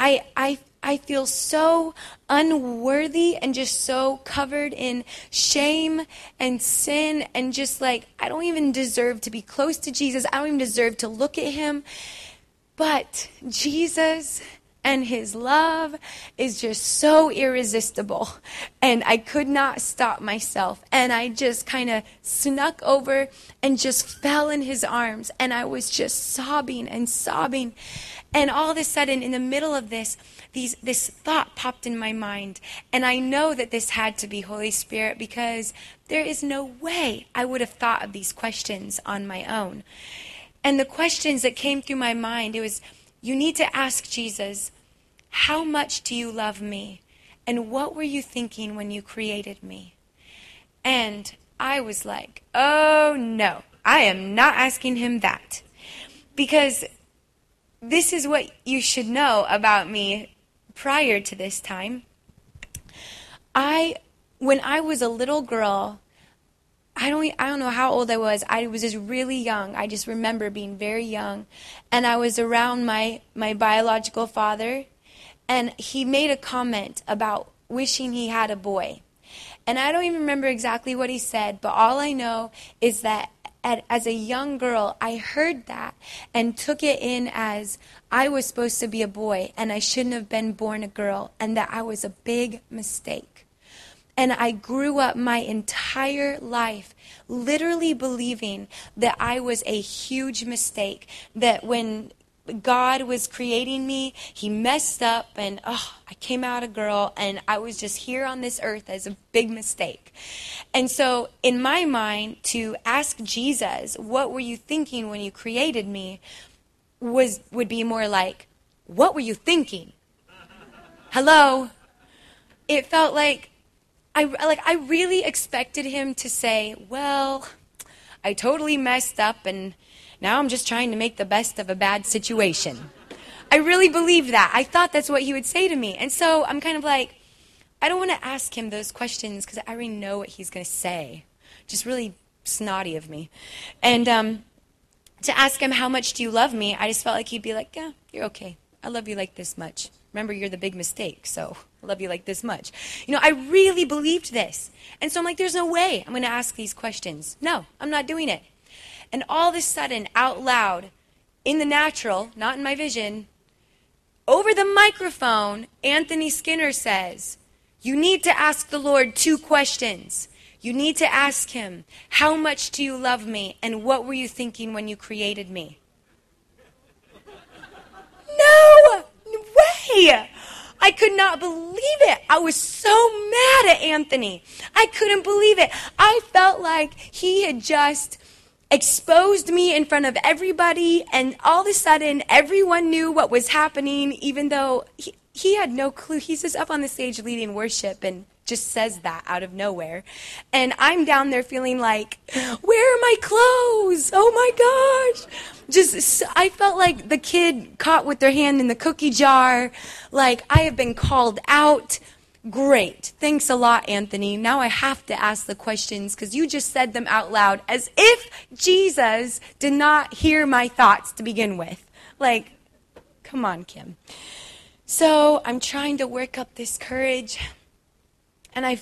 I feel so unworthy and just so covered in shame and sin, and just like I don't even deserve to be close to Jesus. I don't even deserve to look at him. But Jesus and his love is just so irresistible. And I could not stop myself. And I just kind of snuck over and just fell in his arms. And I was just sobbing and sobbing. And all of a sudden, in the middle of this thought popped in my mind. And I know that this had to be Holy Spirit, because there is no way I would have thought of these questions on my own. And the questions that came through my mind, it was, you need to ask Jesus, how much do you love me? And what were you thinking when you created me? And I was like, oh no, I am not asking him that. Because this is what you should know about me prior to this time. When I was a little girl, I don't know how old I was. I was just really young. I just remember being very young. And I was around my biological father, and he made a comment about wishing he had a boy. And I don't even remember exactly what he said, but all I know is that as a young girl, I heard that and took it in as I was supposed to be a boy, and I shouldn't have been born a girl, and that I was a big mistake. And I grew up my entire life literally believing that I was a huge mistake, that when God was creating me, he messed up, and I came out a girl, and I was just here on this earth as a big mistake. And so in my mind, to ask Jesus, what were you thinking when you created me, would be more like, what were you thinking? Hello? It felt like I really expected him to say, well, I totally messed up, and now I'm just trying to make the best of a bad situation. I really believed that. I thought that's what he would say to me. And so I'm kind of like, I don't want to ask him those questions because I already know what he's going to say. Just really snotty of me. And to ask him, how much do you love me? I just felt like he'd be like, yeah, you're okay. I love you like this much. Remember, you're the big mistake, so I love you like this much. I really believed this. And so I'm like, there's no way I'm going to ask these questions. No, I'm not doing it. And all of a sudden, out loud, in the natural, not in my vision, over the microphone, Anthony Skinner says, you need to ask the Lord 2 questions. You need to ask him, how much do you love me? And what were you thinking when you created me? No way! I could not believe it. I was so mad at Anthony. I couldn't believe it. I felt like he had just exposed me in front of everybody, and all of a sudden everyone knew what was happening, even though he had no clue. He's just up on the stage leading worship, and just says that out of nowhere. And I'm down there feeling like, where are my clothes? Oh my gosh. I felt like the kid caught with their hand in the cookie jar. Like, I have been called out. Great. Thanks a lot, Anthony. Now I have to ask the questions because you just said them out loud as if Jesus did not hear my thoughts to begin with. Like, come on, Kim. So I'm trying to work up this courage. And I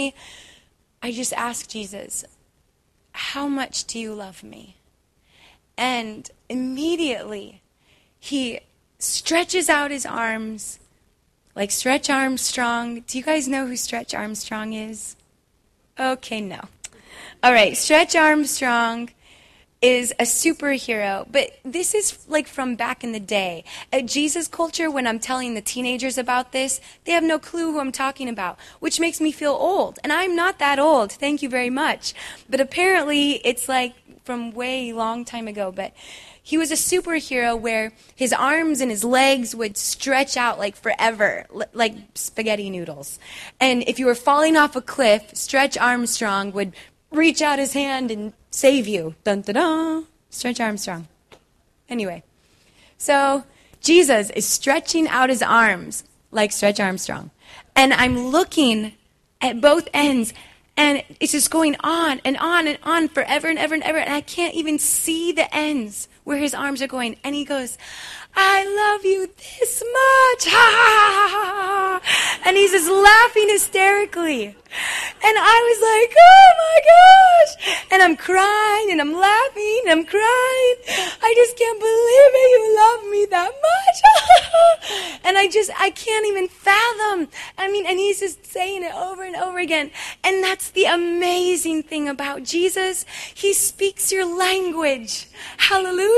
just asked Jesus, how much do you love me? And immediately he stretches out his arms like Stretch Armstrong. Do you guys know who Stretch Armstrong is? Okay, no. All right, Stretch Armstrong is a superhero, but this is like from back in the day. At Jesus culture, when I'm telling the teenagers about this, they have no clue who I'm talking about, which makes me feel old. And I'm not that old, thank you very much. But apparently it's like from way long time ago, but he was a superhero where his arms and his legs would stretch out like forever, like spaghetti noodles. And if you were falling off a cliff, Stretch Armstrong would reach out his hand and save you. Dun, dun, dun. Stretch Armstrong. Anyway, so Jesus is stretching out his arms like Stretch Armstrong. And I'm looking at both ends, and it's just going on and on and on forever and ever and ever. And I can't even see the ends where his arms are going. And he goes, I love you this much. Ha, ha, ha, ha. And he's just laughing hysterically. And I was like, oh my gosh. And I'm crying and I'm laughing and I'm crying. I just can't believe it. You love me that much. And I can't even fathom. And he's just saying it over and over again. And that's the amazing thing about Jesus. He speaks your language. Hallelujah.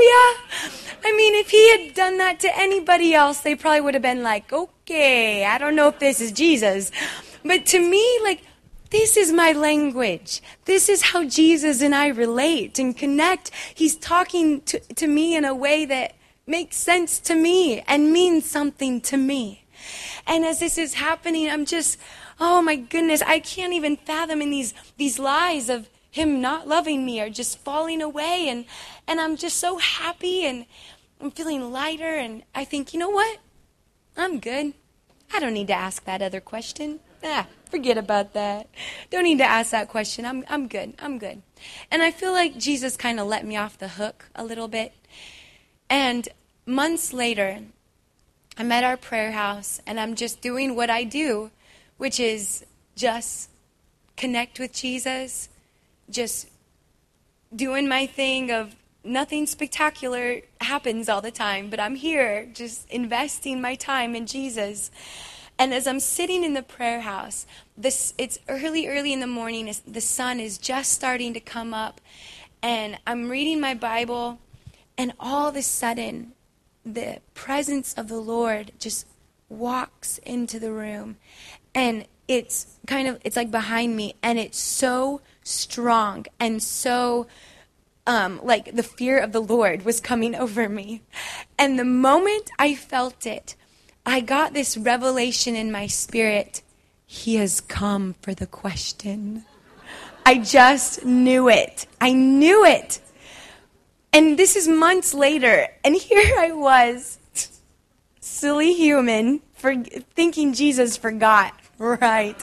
If he had done that to anybody else, they probably would have been like, okay, I don't know if this is Jesus. But to me, this is my language. This is how Jesus and I relate and connect. He's talking to me in a way that makes sense to me and means something to me. And as this is happening, I'm just, oh my goodness, I can't even fathom in these lies of him not loving me or just falling away. And I'm just so happy and I'm feeling lighter. And I think, you know what? I'm good. I don't need to ask that other question. Forget about that. Don't need to ask that question. I'm good. I'm good. And I feel like Jesus kind of let me off the hook a little bit. And months later, I'm at our prayer house, and I'm just doing what I do, which is just connect with Jesus, just doing my thing of nothing spectacular happens all the time, but I'm here just investing my time in Jesus. And as I'm sitting in the prayer house, it's early in the morning. The sun is just starting to come up. And I'm reading my Bible. And all of a sudden, the presence of the Lord just walks into the room. And it's like behind me. And it's so strong and so like the fear of the Lord was coming over me. And the moment I felt it, I got this revelation in my spirit. He has come for the question. I just knew it. I knew it. And this is months later. And here I was, silly human, thinking Jesus forgot. Right.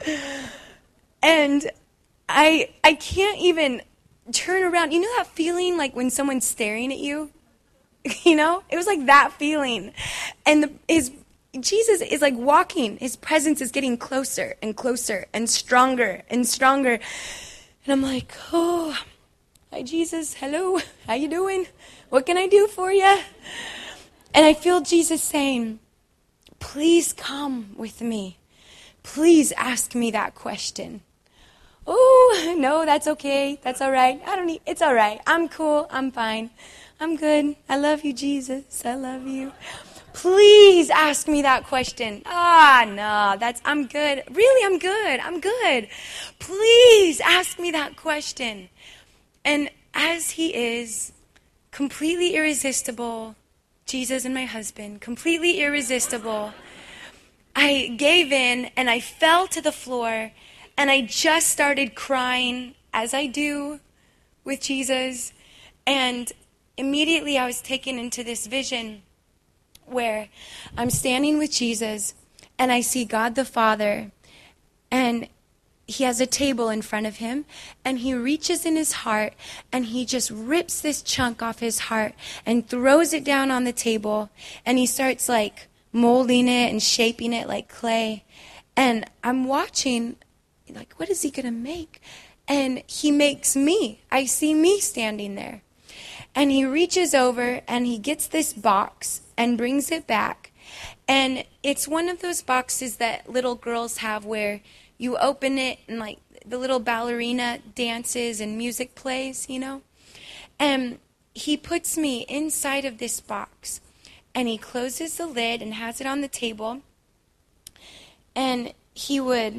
And I can't even turn around. You know that feeling like when someone's staring at you? It was like that feeling. And Jesus is like walking. His presence is getting closer and closer and stronger and stronger. And I'm like, oh, hi, Jesus. Hello. How you doing? What can I do for you? And I feel Jesus saying, please come with me. Please ask me that question. Oh, no, that's okay. That's all right. It's all right. I'm cool. I'm fine. I'm good. I love you, Jesus. I love you. Please ask me that question. No, I'm good. Really, I'm good. I'm good. Please ask me that question. And as he is completely irresistible, Jesus and my husband, completely irresistible, I gave in and I fell to the floor and I just started crying, as I do with Jesus. And immediately I was taken into this vision where I'm standing with Jesus and I see God the Father, and he has a table in front of him, and he reaches in his heart and he just rips this chunk off his heart and throws it down on the table, and he starts like molding it and shaping it like clay. And I'm watching, like, what is he going to make? And he makes me. I see me standing there. And he reaches over and he gets this box and brings it back. And it's one of those boxes that little girls have where you open it and like the little ballerina dances and music plays, you know. And he puts me inside of this box and he closes the lid and has it on the table. And he would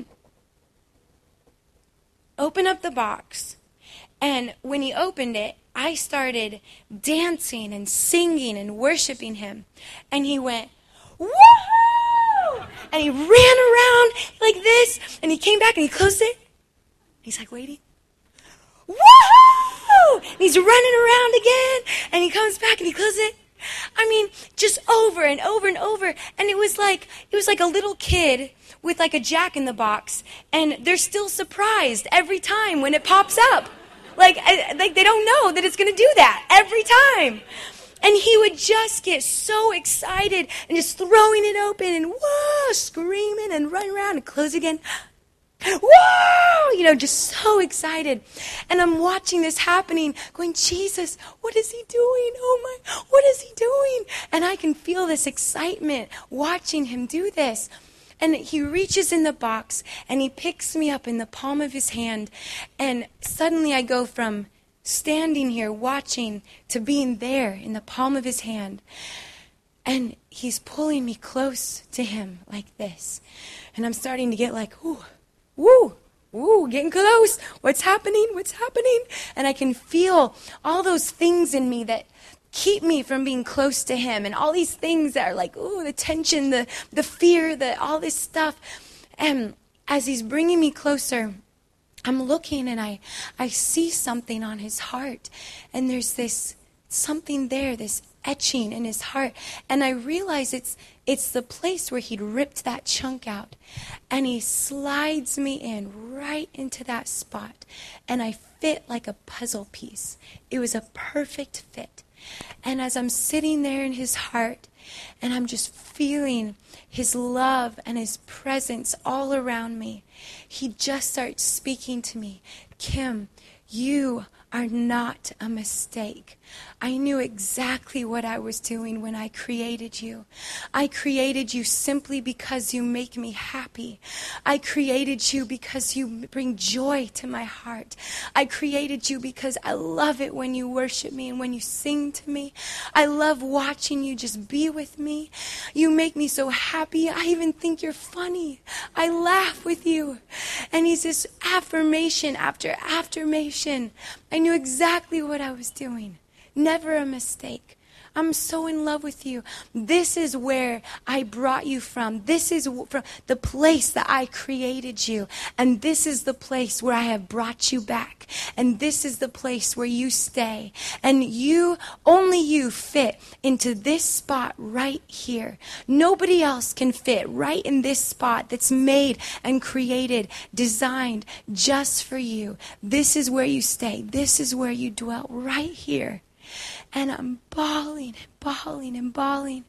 open up the box. And when he opened it, I started dancing and singing and worshiping him. And he went, woohoo! And he ran around like this. And he came back and he closed it. He's like waiting. Woohoo! And he's running around again. And he comes back and he closes it. I mean, just over and over and over. And it was like a little kid with like a Jack in the Box. And they're still surprised every time when it pops up. Like they don't know that it's going to do that every time. And he would just get so excited and just throwing it open and whoa, screaming and running around and close again. Whoa! You know, just so excited. And I'm watching this happening, going, Jesus, what is he doing? Oh my, what is he doing? And I can feel this excitement watching him do this. And he reaches in the box and he picks me up in the palm of his hand. And suddenly I go from standing here watching to being there in the palm of his hand. And he's pulling me close to him like this. And I'm starting to get like, ooh, woo, ooh, getting close. What's happening? What's happening? And I can feel all those things in me that keep me from being close to him, and all these things that are like, ooh, the tension, the fear, all this stuff. And as he's bringing me closer, I'm looking and I see something on his heart, and there's this something there, this etching in his heart, and I realize it's the place where he'd ripped that chunk out, and he slides me in right into that spot, and I fit like a puzzle piece. It was a perfect fit. And as I'm sitting there in his heart, and I'm just feeling his love and his presence all around me, he just starts speaking to me. Kim, you are not a mistake. I knew exactly what I was doing when I created you. I created you simply because you make me happy. I created you because you bring joy to my heart. I created you because I love it when you worship me and when you sing to me. I love watching you just be with me. You make me so happy. I even think you're funny. I laugh with you. And he's this affirmation after affirmation. I knew exactly what I was doing. Never a mistake. I'm so in love with you. This is where I brought you from. This is from the place that I created you. And this is the place where I have brought you back. And this is the place where you stay. And you, only you fit into this spot right here. Nobody else can fit right in this spot that's made and created, designed just for you. This is where you stay. This is where you dwell, right here. And I'm bawling and bawling and bawling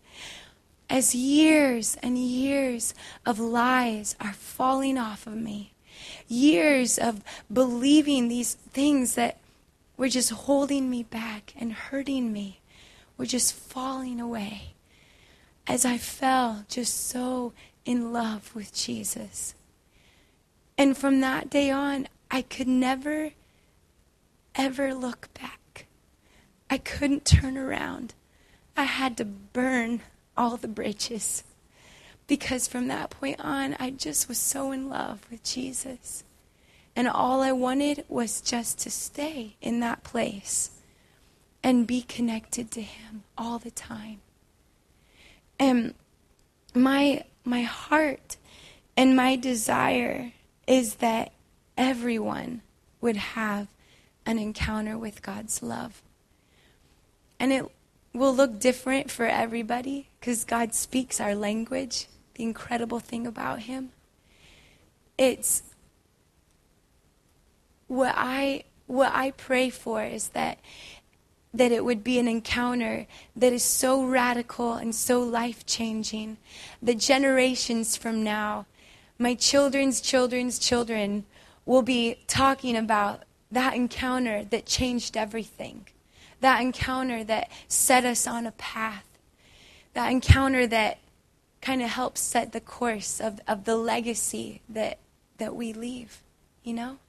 as years and years of lies are falling off of me. Years of believing these things that were just holding me back and hurting me were just falling away as I fell just so in love with Jesus. And from that day on, I could never, ever look back. I couldn't turn around. I had to burn all the bridges. Because from that point on, I just was so in love with Jesus. And all I wanted was just to stay in that place and be connected to him all the time. And my my heart and my desire is that everyone would have an encounter with God's love. And it will look different for everybody because God speaks our language, the incredible thing about him. It's what I pray for is that it would be an encounter that is so radical and so life-changing that generations from now, my children's children's children will be talking about that encounter that changed everything, that encounter that set us on a path, that encounter that kind of helps set the course of the legacy that we leave, you know?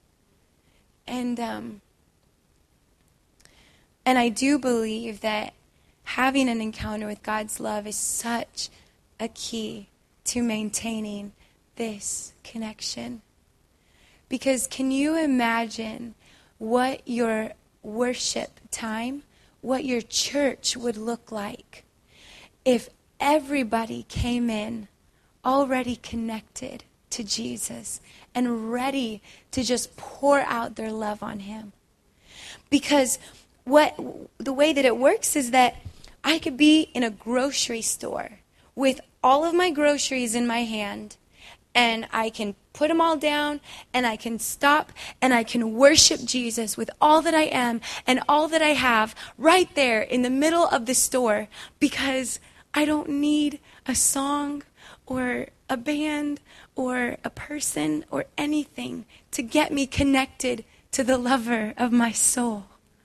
And I do believe that having an encounter with God's love is such a key to maintaining this connection. Because can you imagine what your worship time, what your church would look like if everybody came in already connected to Jesus and ready to just pour out their love on him? Because the way that it works is that I could be in a grocery store with all of my groceries in my hand, and I can put them all down, and I can stop, and I can worship Jesus with all that I am and all that I have right there in the middle of the store, because I don't need a song or a band or a person or anything to get me connected to the lover of my soul,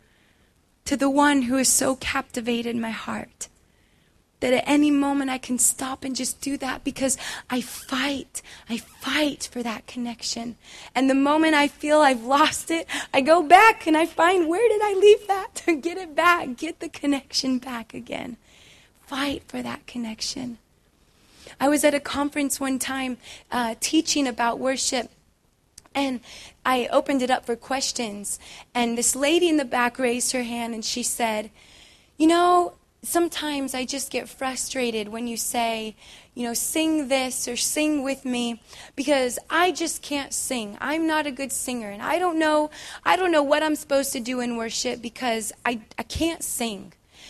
to the one who has so captivated my heart, that at any moment I can stop and just do that, because I fight for that connection. And the moment I feel I've lost it, I go back and I find, where did I leave that? To get it back, get the connection back again. Fight for that connection. I was at a conference one time teaching about worship, and I opened it up for questions. And this lady in the back raised her hand and she said, you know, sometimes I just get frustrated when you say, you know, sing this or sing with me, because I just can't sing. I'm not a good singer, and I don't know what I'm supposed to do in worship because I can't sing.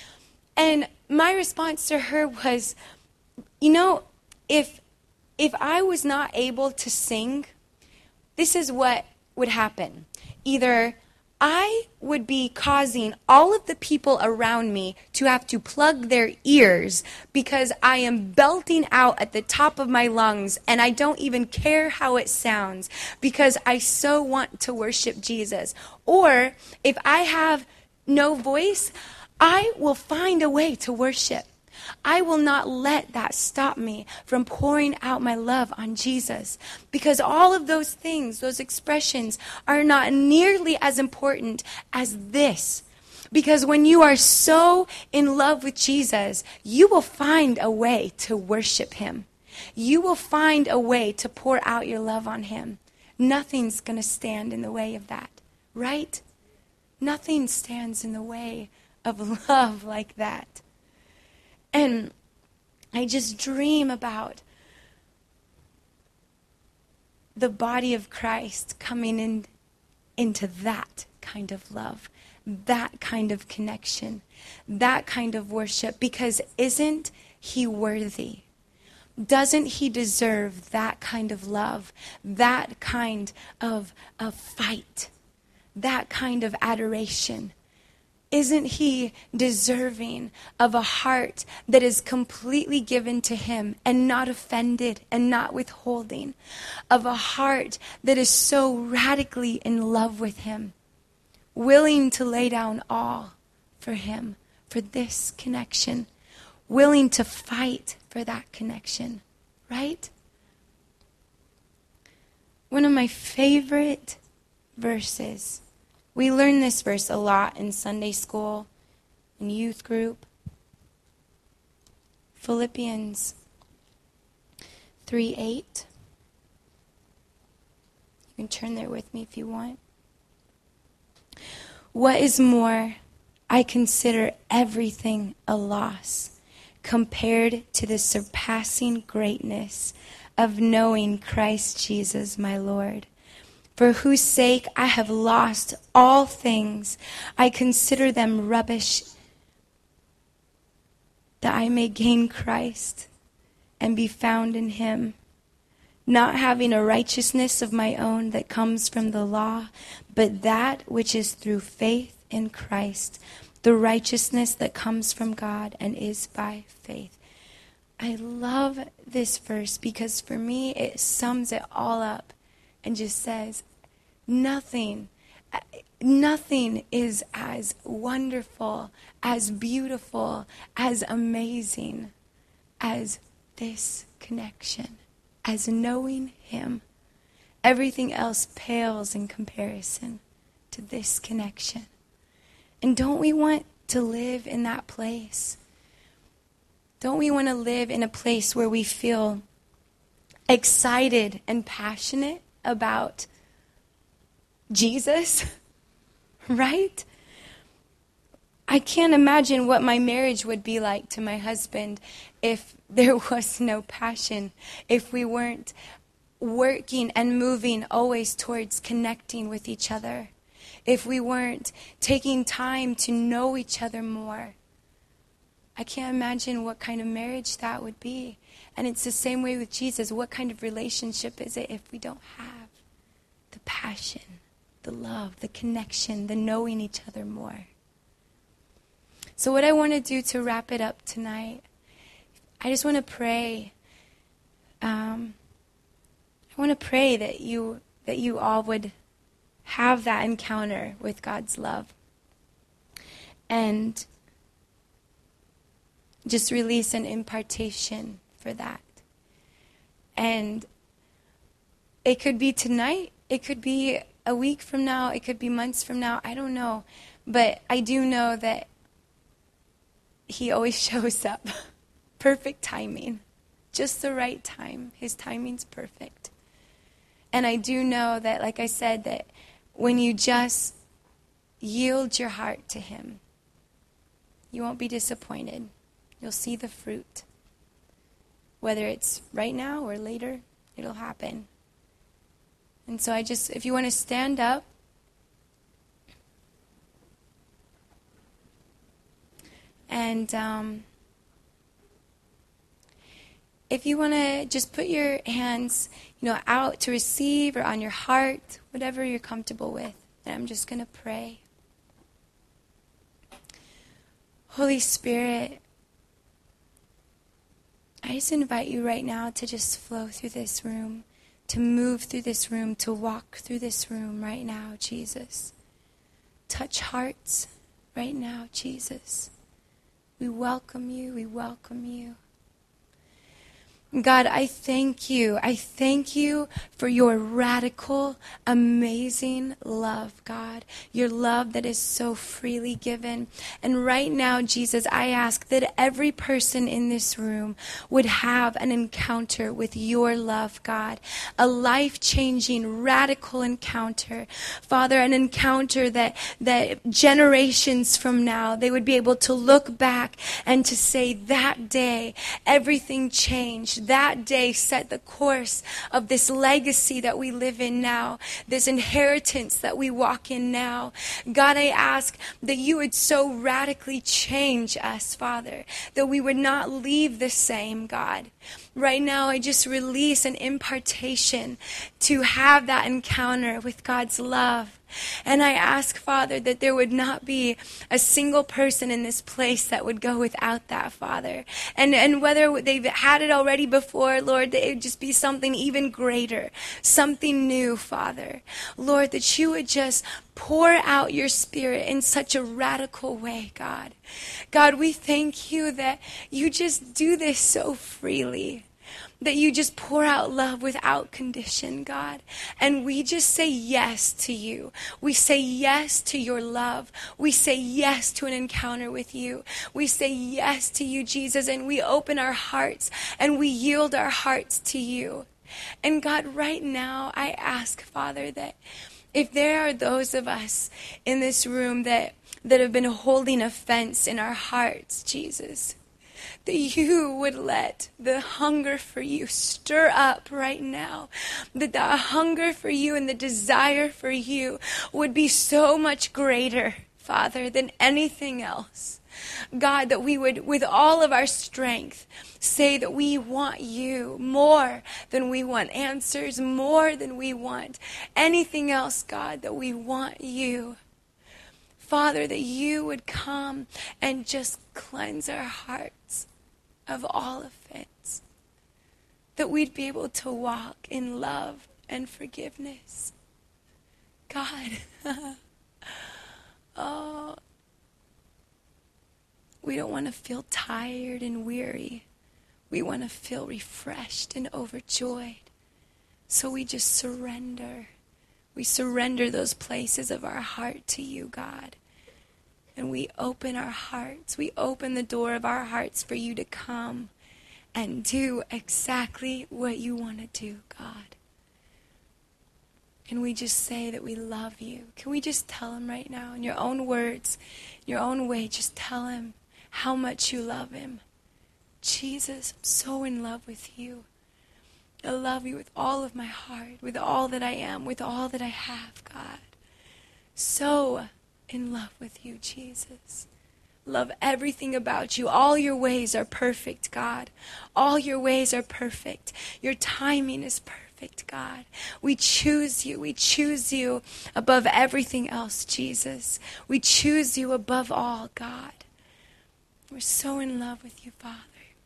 And my response to her was, you know, if I was not able to sing, this is what would happen. Either I would be causing all of the people around me to have to plug their ears because I am belting out at the top of my lungs and I don't even care how it sounds because I so want to worship Jesus. Or if I have no voice, I will find a way to worship. I will not let that stop me from pouring out my love on Jesus, because all of those things, those expressions, are not nearly as important as this. Because when you are so in love with Jesus, you will find a way to worship him. You will find a way to pour out your love on him. Nothing's going to stand in the way of that, right? Nothing stands in the way of love like that. And I just dream about the body of Christ coming into that kind of love, that kind of connection, that kind of worship, because isn't he worthy? Doesn't he deserve that kind of love, that kind of fight, that kind of adoration? Isn't he deserving of a heart that is completely given to him and not offended and not withholding? Of a heart that is so radically in love with him, willing to lay down all for him, for this connection, willing to fight for that connection, right? One of my favorite verses. We learn this verse a lot in Sunday school, in youth group. Philippians 3:8. You can turn there with me if you want. What is more, I consider everything a loss, compared to the surpassing greatness of knowing Christ Jesus my Lord, for whose sake I have lost all things. I consider them rubbish, that I may gain Christ and be found in him, not having a righteousness of my own that comes from the law, but that which is through faith in Christ, the righteousness that comes from God and is by faith. I love this verse because for me it sums it all up and just says, nothing is as wonderful, as beautiful, as amazing as this connection, as knowing him. Everything else pales in comparison to this connection. And don't we want to live in that place? Don't we want to live in a place where we feel excited and passionate about Jesus? Right? I can't imagine what my marriage would be like to my husband if there was no passion, if we weren't working and moving always towards connecting with each other, if we weren't taking time to know each other more. I can't imagine what kind of marriage that would be. And it's the same way with Jesus. What kind of relationship is it if we don't have the passion, the love, the connection, the knowing each other more? So what I want to do to wrap it up tonight, I just want to pray. I want to pray that you all would have that encounter with God's love. And just release an impartation for that. And it could be tonight. It could be a week from now. It could be months from now. I don't know. But I do know that he always shows up. Perfect timing. Just the right time. His timing's perfect. And I do know that, like I said, that when you just yield your heart to him, you won't be disappointed. You'll see the fruit. Whether it's right now or later, it'll happen. And so if you want to stand up. And if you want to just put your hands, out to receive or on your heart, whatever you're comfortable with. And I'm just going to pray. Holy Spirit, I just invite you right now to just flow through this room, to move through this room, to walk through this room right now, Jesus. Touch hearts right now, Jesus. We welcome you. We welcome you. God, I thank you. I thank you for your radical, amazing love, God. Your love that is so freely given. And right now, Jesus, I ask that every person in this room would have an encounter with your love, God. A life-changing, radical encounter. Father, an encounter that generations from now, they would be able to look back and to say, that day, everything changed. That day set the course of this legacy that we live in now, this inheritance that we walk in now. God, I ask that you would so radically change us, Father, that we would not leave the same, God. Right now, I just release an impartation to have that encounter with God's love. And I ask, Father, that there would not be a single person in this place that would go without that, Father. And whether they've had it already before, Lord, that it would just be something even greater, something new, Father. Lord, that you would just pour out your Spirit in such a radical way, God. God, we thank you that you just do this so freely. That you just pour out love without condition, God. And we just say yes to you. We say yes to your love. We say yes to an encounter with you. We say yes to you, Jesus, and we open our hearts and we yield our hearts to you. And God, right now, I ask, Father, that if there are those of us in this room that have been holding offense in our hearts, Jesus, that you would let the hunger for you stir up right now. That the hunger for you and the desire for you would be so much greater, Father, than anything else. God, that we would, with all of our strength, say that we want you more than we want answers, more than we want anything else, God, that we want you. Father, that you would come and just cleanse our hearts of all offense. That we'd be able to walk in love and forgiveness. God, oh, we don't want to feel tired and weary. We want to feel refreshed and overjoyed. So we just surrender. We surrender those places of our heart to you, God. And we open our hearts. We open the door of our hearts for you to come and do exactly what you want to do, God. Can we just say that we love you? Can we just tell him right now in your own words, your own way, just tell him how much you love him. Jesus, I'm so in love with you. I love you with all of my heart, with all that I am, with all that I have, God. So in love with you, Jesus. Love everything about you. All your ways are perfect, God. All your ways are perfect. Your timing is perfect, God. We choose you. We choose you above everything else, Jesus. We choose you above all, God. We're so in love with you, Father.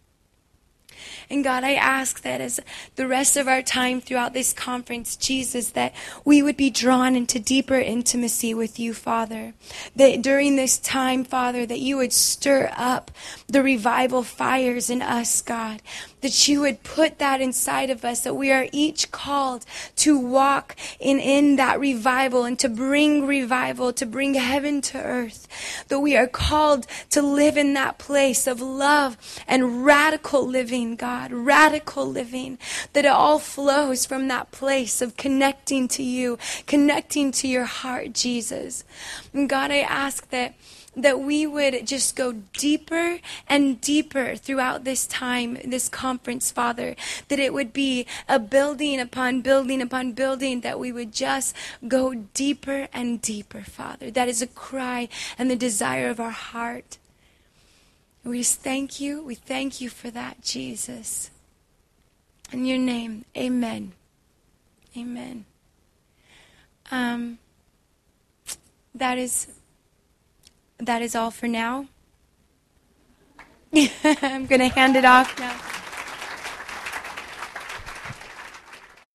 And God, I ask that as the rest of our time throughout this conference, Jesus, that we would be drawn into deeper intimacy with you, Father. That during this time, Father, that you would stir up the revival fires in us, God. That you would put that inside of us, that we are each called to walk in that revival and to bring revival, to bring heaven to earth. That we are called to live in that place of love and radical living, God, radical living. That it all flows from that place of connecting to you, connecting to your heart, Jesus. And God, I ask that we would just go deeper and deeper throughout this time, this conference, Father. That it would be a building upon building upon building, that we would just go deeper and deeper, Father. That is a cry and the desire of our heart. We just thank you. We thank you for that, Jesus. In your name, amen. Amen. That is all for now. I'm going to hand it off now.